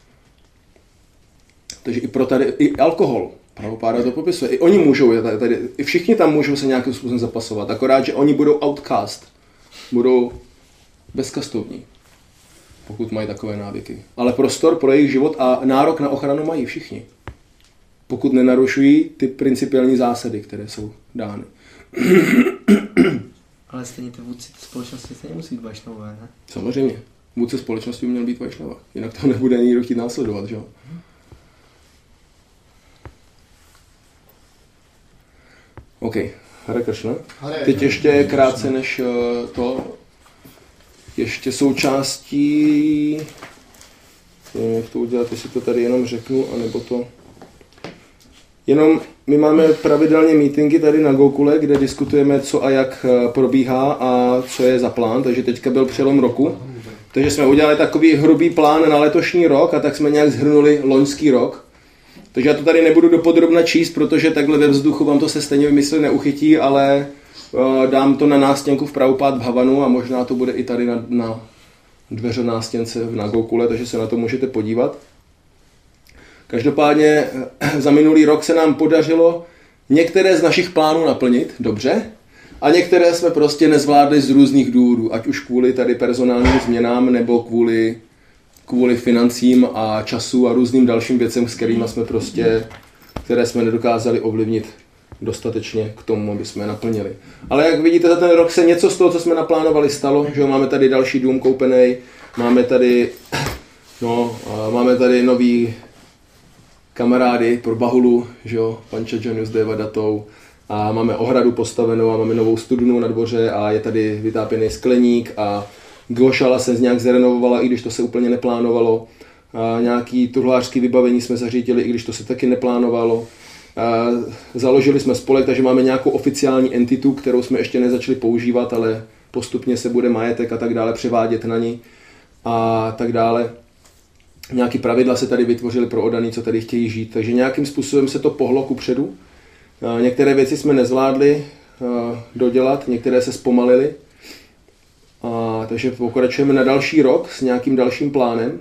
Takže i pro tady, i alkohol, Prabhupáda to popisuje, i oni můžou, tady, tady, i všichni tam můžou se nějakým způsobem zapasovat, akorát, že oni budou outcast, budou bezkastovní, pokud mají takové návyky. Ale prostor pro jejich život a nárok na ochranu mají všichni, pokud nenarušují ty principiální zásady, které jsou dány. Ale stejně ty vůdci společnosti stejně musí být vajšnové, ne? Samozřejmě. Vůdce společnosti by měl být vajšnava. Jinak to nebude nikdo chtít následovat, že jo? OK. Hare Kršna. Teď ještě krátce než to, ještě součástí, nevím, jak to udělat, jestli to tady jenom řeknu, anebo to... Jenom my máme pravidelně meetingy tady na Gokule, kde diskutujeme, co a jak probíhá a co je za plán, takže teďka byl přelom roku. Takže jsme udělali takový hrubý plán na letošní rok a tak jsme nějak shrnuli loňský rok. Takže já to tady nebudu dopodrobna číst, protože takhle ve vzduchu vám to se stejně vymyslet neuchytí, ale uh, dám to na nástěnku v Prabhupád Bhavanu a možná to bude i tady na, na dveře nástěnce na Gokule, takže se na to můžete podívat. Každopádně za minulý rok se nám podařilo některé z našich plánů naplnit, dobře, a některé jsme prostě nezvládli z různých důvodů, ať už kvůli tady personálním změnám, nebo kvůli, kvůli financím a času a různým dalším věcem, s kterými jsme prostě, které jsme nedokázali ovlivnit dostatečně k tomu, aby jsme je naplnili. Ale jak vidíte, za ten rok se něco z toho, co jsme naplánovali, stalo, že máme tady další dům koupený, máme tady, no, máme tady nový kamarády pro Bahulu, že jo, Pančadžanu s Devadatou, a máme ohradu postavenou a máme novou studnu na dvoře a je tady vytápěný skleník a Gošala se nějak zrenovovala, i když to se úplně neplánovalo. A nějaký truhlářský vybavení jsme zařídili, i když to se taky neplánovalo. A založili jsme spolek, takže máme nějakou oficiální entitu, kterou jsme ještě nezačali používat, ale postupně se bude majetek a tak dále převádět na ní a tak dále. Nějaké pravidla se tady vytvořily pro oddaný, co tady chtějí žít, takže nějakým způsobem se to pohlo kupředu. Některé věci jsme nezvládli dodělat, některé se zpomalily. A, takže pokračujeme na další rok s nějakým dalším plánem.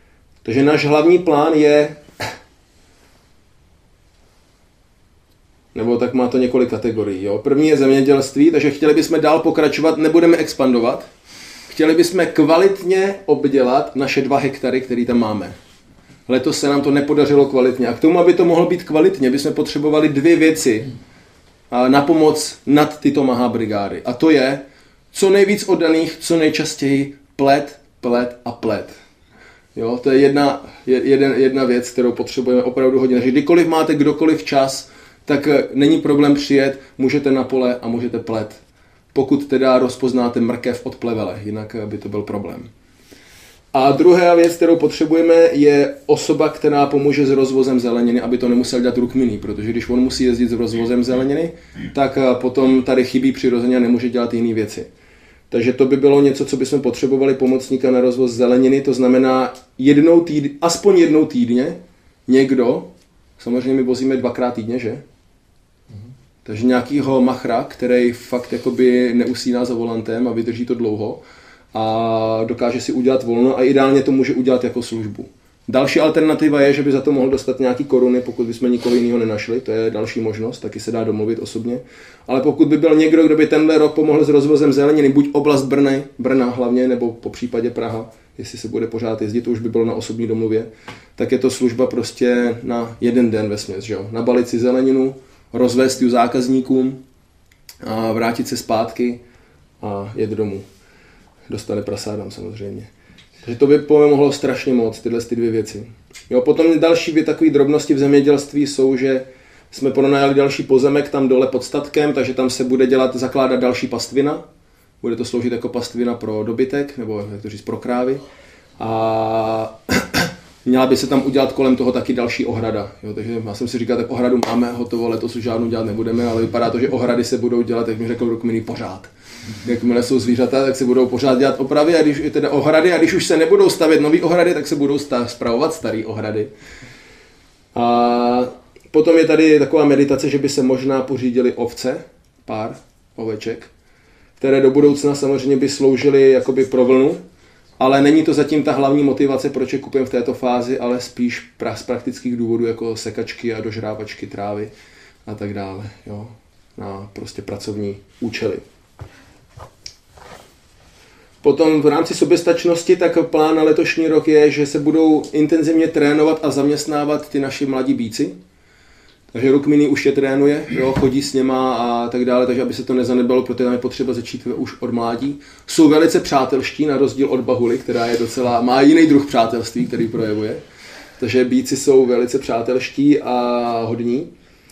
Takže náš hlavní plán je Nebo tak má to několik kategorií. Jo. První je zemědělství, takže chtěli bychom dál pokračovat, nebudeme expandovat. Chtěli bychom kvalitně obdělat naše dva hektary, které tam máme. Letos se nám to nepodařilo kvalitně. A k tomu, aby to mohlo být kvalitně, bychom potřebovali dvě věci na pomoc nad tyto mahá brigády. A to je co nejvíc oddaných, co nejčastěji plet, plet a plet. Jo, to je jedna, jeden, jedna věc, kterou potřebujeme opravdu hodně. Takže kdykoliv máte kdokoliv čas, tak není problém přijet, můžete na pole a můžete plet. Pokud teda rozpoznáte mrkev od plevele, jinak by to byl problém. A druhá věc, kterou potřebujeme, je osoba, která pomůže s rozvozem zeleniny, aby to nemusel dělat rukminy, protože když on musí jezdit s rozvozem zeleniny, tak potom tady chybí přirozeně a nemůže dělat jiné věci. Takže to by bylo něco, co bychom potřebovali pomocníka na rozvoz zeleniny, to znamená jednou týdně, aspoň jednou týdně někdo, samozřejmě my vozíme dvakrát týdně, že? Takže nějakýho machra, který fakt jakoby neusíná za volantem a vydrží to dlouho a dokáže si udělat volno a ideálně to může udělat jako službu. Další alternativa je, že by za to mohl dostat nějaký koruny, pokud bychom nikoho jiného nenašli, to je další možnost, taky se dá domluvit osobně. Ale pokud by byl někdo, kdo by tenhle rok pomohl s rozvozem zeleniny, buď oblast Brny, Brna hlavně, nebo po případě Praha, jestli se bude pořád jezdit, to už by bylo na osobní domluvě, tak je to služba prostě na jeden den vesměs, že jo? Nabalit si zeleninu, rozvést ji zákazníkům a vrátit se zpátky a jet domů. Dostane prasádám samozřejmě. Takže to by pomohlo strašně moc, tyhle ty dvě věci. Jo, potom další dvě takové drobnosti v zemědělství jsou, že jsme pronajali další pozemek tam dole pod statkem, takže tam se bude dělat, zakládat další pastvina. Bude to sloužit jako pastvina pro dobytek, nebo jak to říct, pro krávy. A měla by se tam udělat kolem toho taky další ohrada. Jo, takže já jsem si říkal, tak ohradu máme hotovo, letos už žádnou dělat nebudeme, ale vypadá to, že ohrady se budou dělat, jak mi řekl Rukmini, pořád. Jakmile jsou zvířata, tak se budou pořád dělat opravy a když, teda ohrady, a když už se nebudou stavět nový ohrady, tak se budou spravovat staré ohrady. A potom je tady taková meditace, že by se možná pořídili ovce, pár oveček, které do budoucna samozřejmě by sloužily jakoby pro vlnu, ale není to zatím ta hlavní motivace, proč je kupujeme v této fázi, ale spíš z praktických důvodů, jako sekačky a dožrávačky trávy a tak dále, jo, na prostě pracovní účely. Potom v rámci soběstačnosti, tak plán na letošní rok je, že se budou intenzivně trénovat a zaměstnávat ty naši mladí býci. Takže Rukmini už je trénuje, jo, chodí s něma a tak dále, takže aby se to nezanedbalo, protože tam je potřeba začít už od mládí. Jsou velice přátelští, na rozdíl od Bahuly, která je docela, má jiný druh přátelství, který projevuje. Takže býci jsou velice přátelští a hodní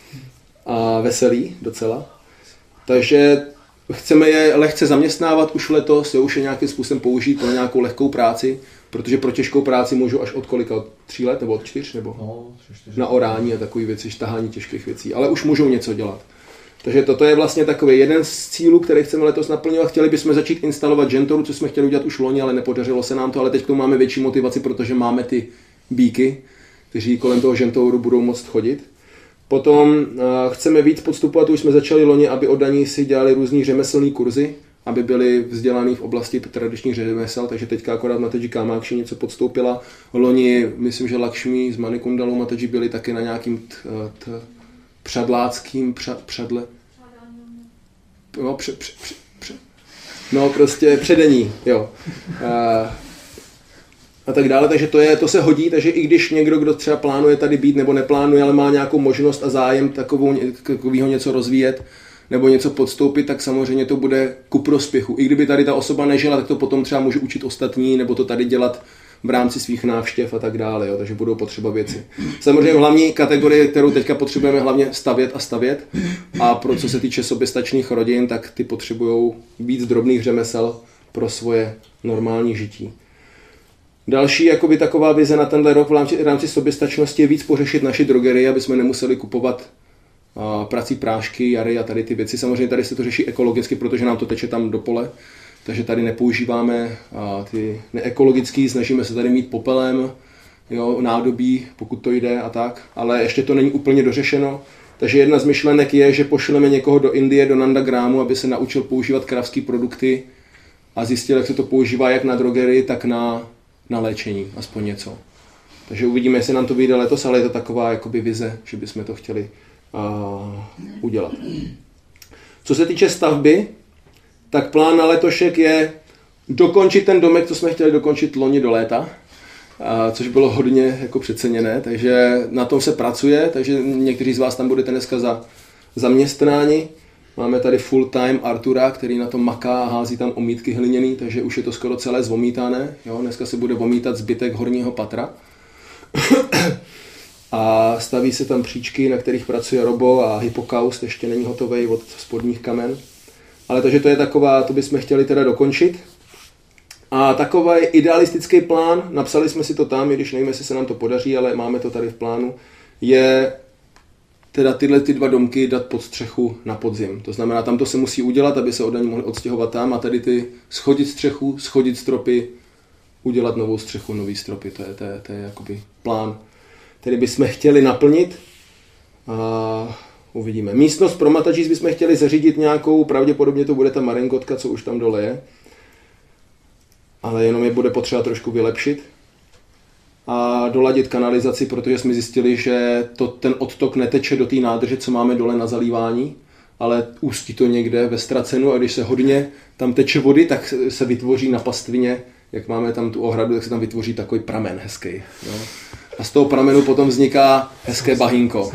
a veselí docela. Takže chceme je lehce zaměstnávat už letos, jo, už je nějakým způsobem použít pro nějakou lehkou práci, protože pro těžkou práci můžu až od kolika, od tří let nebo od čtyř, nebo no, čtyři, na orání a takové věci, štahání těžkých věcí, ale už můžou něco dělat. Takže toto je vlastně takový jeden z cílů, který chceme letos naplňovat. Chtěli bychom začít instalovat žentoru, co jsme chtěli udělat už loni, ale nepodařilo se nám to, ale teď k tomu máme větší motivaci, protože máme ty bíky, kteří kolem toho žentouru budou moct chodit. Potom uh, chceme víc podstupovat, už jsme začali loni, aby oddaní si dělali různý řemeslný kurzy, aby byli vzdělaní v oblasti tradičních řemesel, takže teďka akorát Mataji Kamákši něco podstoupila. Loni, myslím, že Lakšmi z Manikundalu Mataji byli taky na nějakým t, t, předláckým pře, předle... No, pře, pře, pře, pře, no, prostě předení, jo. Uh, a tak dále, takže to, je, to se hodí, takže i když někdo, kdo třeba plánuje tady být nebo neplánuje, ale má nějakou možnost a zájem takovou, takovýho něco rozvíjet nebo něco podstoupit, tak samozřejmě to bude ku prospěchu. I kdyby tady ta osoba nežila, tak to potom třeba může učit ostatní nebo to tady dělat v rámci svých návštěv a tak dále, jo, takže budou potřeba věci. Samozřejmě hlavní kategorie, kterou teďka potřebujeme hlavně stavět a stavět a pro co se týče soběstačných rodin, tak ty potřebují víc drobných řemesel pro svoje normální žití. Další jakoby taková vize na tenhle rok v rámci, v rámci soběstačnosti je víc pořešit naši drogerii, aby jsme nemuseli kupovat a, prací prášky, jary a tady ty věci. Samozřejmě tady se to řeší ekologicky, protože nám to teče tam do pole, takže tady nepoužíváme a, ty neekologický, snažíme se tady mít popelem, jo, nádobí, pokud to jde a tak, ale ještě to není úplně dořešeno. Takže jedna z myšlenek je, že pošleme někoho do Indie, do Nandagrámu, aby se naučil používat kravské produkty a zjistil, jak se to používá jak na drogerii, tak na na léčení, aspoň něco. Takže uvidíme, jestli nám to vyjde letos, ale je to taková jakoby vize, že bychom to chtěli a, udělat. Co se týče stavby, tak plán na letošek je dokončit ten domek, co jsme chtěli dokončit loni do léta, a, což bylo hodně jako přeceněné, takže na tom se pracuje, takže někteří z vás tam budete dneska za, zaměstnáni. Máme tady full time Artura, který na tom maká a hází tam omítky hliněný, takže už je to skoro celé zvomítané. Jo? Dneska se bude vomítat zbytek horního patra. A staví se tam příčky, na kterých pracuje Robo a Hypokaust ještě není hotový od spodních kamen. Ale takže to je taková, to bychom chtěli teda dokončit. A takový idealistický plán, napsali jsme si to tam, i když nevím, jestli se nám to podaří, ale máme to tady v plánu, je teda tyhle ty dva domky dát pod střechu na podzim. To znamená, tam to se musí udělat, aby se oddaní mohli odstěhovat tam a tady ty schodit střechu, schodit stropy, udělat novou střechu, nový stropy. To je, to je, to je jakoby plán, který bychom chtěli naplnit. A uvidíme. Místnost pro matažíc bychom chtěli zařídit nějakou, pravděpodobně to bude ta marinkotka, co už tam dole je. Ale jenom je bude potřeba trošku vylepšit. A doladit kanalizaci, protože jsme zjistili, že to, ten odtok neteče do té nádrže, co máme dole na zalívání, ale ústí to někde ve ztracenu a když se hodně tam teče vody, tak se vytvoří na pastvině, jak máme tam tu ohradu, tak se tam vytvoří takový pramen hezký. Jo. A z toho pramenu potom vzniká hezké bahínko.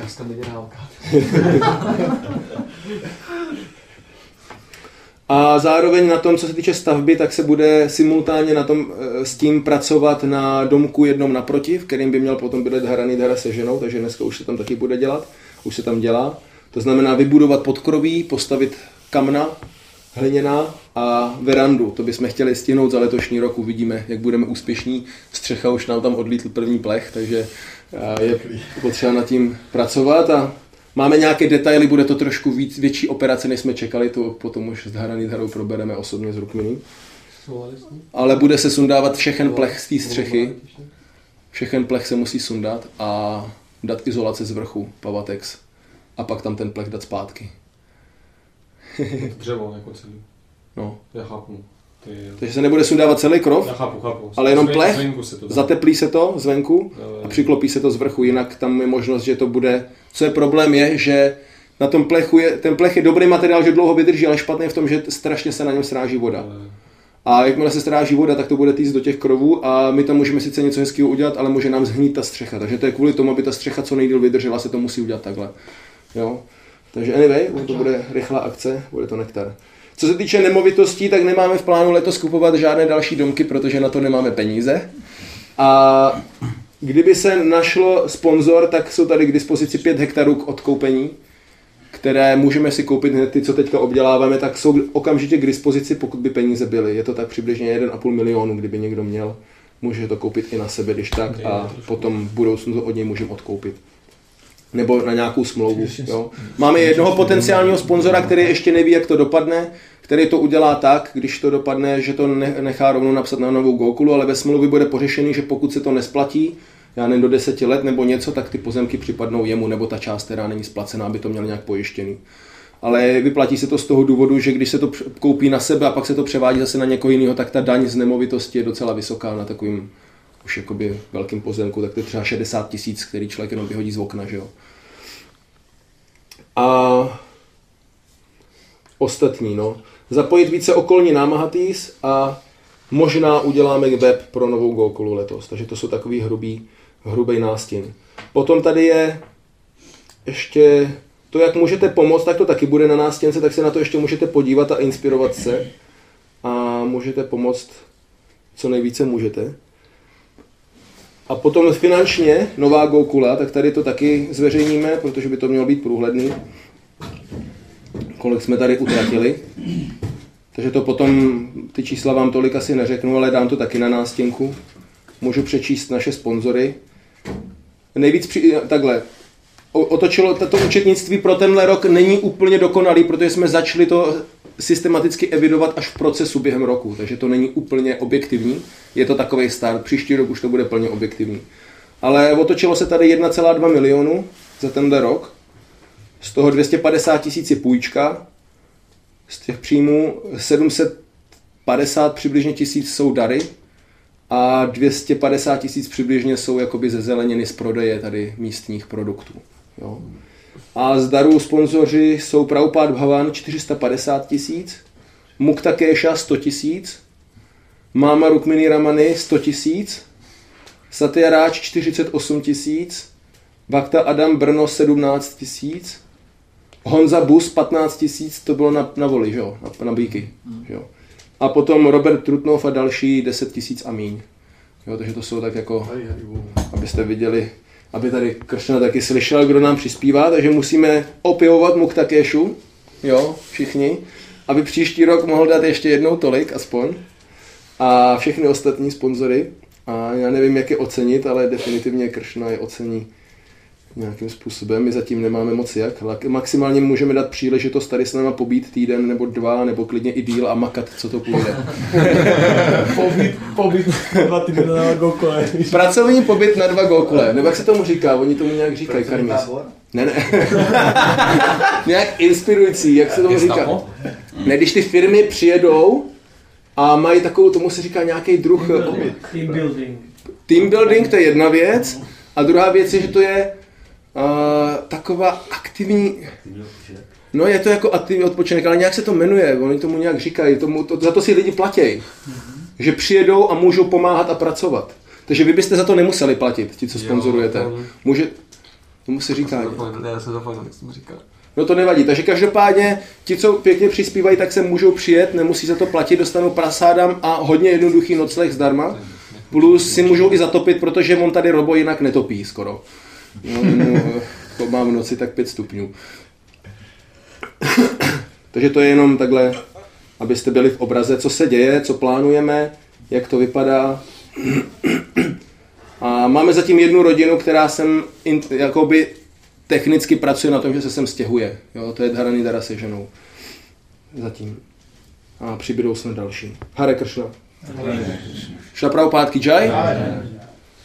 A zároveň na tom, co se týče stavby, tak se bude simultánně na tom s tím pracovat na domku jednom naproti, v kterým by měl potom bydlet Haranidhara se ženou, takže dneska už se tam taky bude dělat, už se tam dělá. To znamená vybudovat podkroví, postavit kamna, hliněná a verandu. To bychom chtěli stihnout za letošní rok, uvidíme, jak budeme úspěšní. Střecha už nám tam odlítl první plech, takže je potřeba nad tím pracovat a máme nějaké detaily, bude to trošku víc, větší operace, než jsme čekali, to potom už s Haranidharou probereme osobně s Rukminí. Ale bude se sundávat všechen plech z té střechy. Všechen plech se musí sundat a dát izolace z vrchu, Pavatex. A pak tam ten plech dát zpátky. Dřevo jako celý. No. Já chápu. Ty... Takže se nebude sundávat celý krov, Já chápu, chápu. ale jenom plech, se to zateplí se to zvenku a přiklopí se to z vrchu, jinak tam je možnost, že to bude... Co je problém je, že na tom plechu je, ten plech je dobrý materiál, že dlouho vydrží, ale špatný je v tom, že strašně se na něm sráží voda. A jakmile se stráží voda, tak to bude týct do těch krovů a my tam můžeme sice něco hezkého udělat, ale může nám zhnít ta střecha. Takže to je kvůli tomu, aby ta střecha co nejdýl vydržela, se to musí udělat takhle. Jo? Takže anyway, to bude rychlá akce, bude to nektar. Co se týče nemovitostí, tak nemáme v plánu letos kupovat žádné další domky, protože na to nemáme peníze. A kdyby se našlo sponzor, tak jsou tady k dispozici pět hektarů k odkoupení, které můžeme si koupit hned ty, co teďka obděláváme, tak jsou okamžitě k dispozici, pokud by peníze byly. Je to tak přibližně jeden a půl milionu, kdyby někdo měl. Může to koupit i na sebe, když tak, a potom v budoucnu to od něj můžeme odkoupit. Nebo na nějakou smlouvu. Jo. Máme jednoho potenciálního sponzora, který ještě neví, jak to dopadne, který to udělá tak, když to dopadne, že to nechá rovnou napsat na novou Gokulu, ale ve smlouvě bude pořešený, že pokud se to nesplatí, já nevím, do deseti let nebo něco, tak ty pozemky připadnou jemu, nebo ta část, která není splacená, aby to měl nějak pojištěný. Ale vyplatí se to z toho důvodu, že když se to koupí na sebe a pak se to převádí zase na někoho jiného, tak ta daň z nemovitosti je docela vysoká na takovým už jakoby velkým pozemku, tak to je třeba šedesát tisíc, který člověk jenom vyhodí z okna, že jo. A ostatní, no. Zapojit více okolní námahatýs a možná uděláme web pro novou Gokulu letos, takže to jsou takový hrubý, hrubý nástin. Potom tady je ještě to, jak můžete pomoct, tak to taky bude na nástěnce, tak se na to ještě můžete podívat a inspirovat se a můžete pomoct, co nejvíce můžete. A potom finančně nová Gokula, tak tady to taky zveřejníme, protože by to mělo být průhledný, kolik jsme tady utratili. Takže to potom, ty čísla vám tolik asi neřeknu, ale dám to taky na nástěnku. Můžu přečíst naše sponzory. Nejvíc při, takhle, otočilo tato účetnictví pro tenhle rok není úplně dokonalý, protože jsme začali to systematicky evidovat až v procesu během roku, takže to není úplně objektivní. Je to takový start, příští rok už to bude plně objektivní. Ale otočilo se tady jedna celá dva milionu za tenhle rok, z toho dvě stě padesát tisíc je půjčka, z těch příjmů sedm set padesát přibližně tisíc jsou dary a dvě stě padesát tisíc přibližně jsou jakoby ze zeleniny z prodeje tady místních produktů. Jo. A z darů sponzoři jsou Prabhupád Bhavan čtyři sta padesát tisíc, Mukta Kesha sto tisíc, Máma Rukmini Ramani sto tisíc, Satya Raj čtyřicet osm tisíc, Bhakta Adam Brno sedmnáct tisíc, Honza Bus patnáct tisíc, to bylo na, na voli, že jo? Na, na bíky. Že jo? A potom Robert Trutnov a další deset tisíc a míň. Jo, takže to jsou tak jako, abyste viděli, aby tady Kršna taky slyšel, kdo nám přispívá, takže musíme opěvovat Mukta Keshu, jo, všichni, aby příští rok mohl dát ještě jednou tolik, aspoň. A všechny ostatní sponzory. A já nevím, jak je ocenit, ale definitivně Kršna je ocení nějakým způsobem. My zatím nemáme moc jak. Maximálně můžeme dát příležitost tady s náma pobít týden nebo dva, nebo klidně i díl a makat, co to půjde. Pobyt, pobyt dva týdny na Gokule. Pracovní pobyt na dva Gokule. Nebo jak se tomu říká? Oni tomu nějak říkají, Karmis. Ne, ne. Nějak inspirující, jak se tomu říká? Ne, když ty firmy přijedou a mají takovou, tomu se říká nějaký druh... Team building. Team building, to je jedna věc. A druhá věc je, že to je uh, taková aktivní... No je to jako aktivní odpočinek, ale nějak se to jmenuje, oni tomu nějak říkají, tomu, to, za to si lidi platí. Mm-hmm. Že přijedou a můžou pomáhat a pracovat. Takže vy byste za to nemuseli platit, ti, co sponzorujete. Může... Tomu se říká. Já jsem zapomněl, jak jsem říkal. No to nevadí, takže každopádně ti, co pěkně přispívají, tak se můžou přijet, nemusí za to platit, dostanou prasádam a hodně jednoduchý nocleh zdarma. Plus si můžou i zatopit, protože on tady Robo jinak netopí skoro. No, no, to mám v noci tak pět stupňů. Takže to je jenom takhle, abyste byli v obraze, co se děje, co plánujeme, jak to vypadá. A máme zatím jednu rodinu, která sem in, jakoby technicky pracuje na tom, že se sem stěhuje. Jo, to je Dharanidhara se ženou. Zatím. A přibydou jsme další. Hare Kršna. Šla Prabhupád ki jai.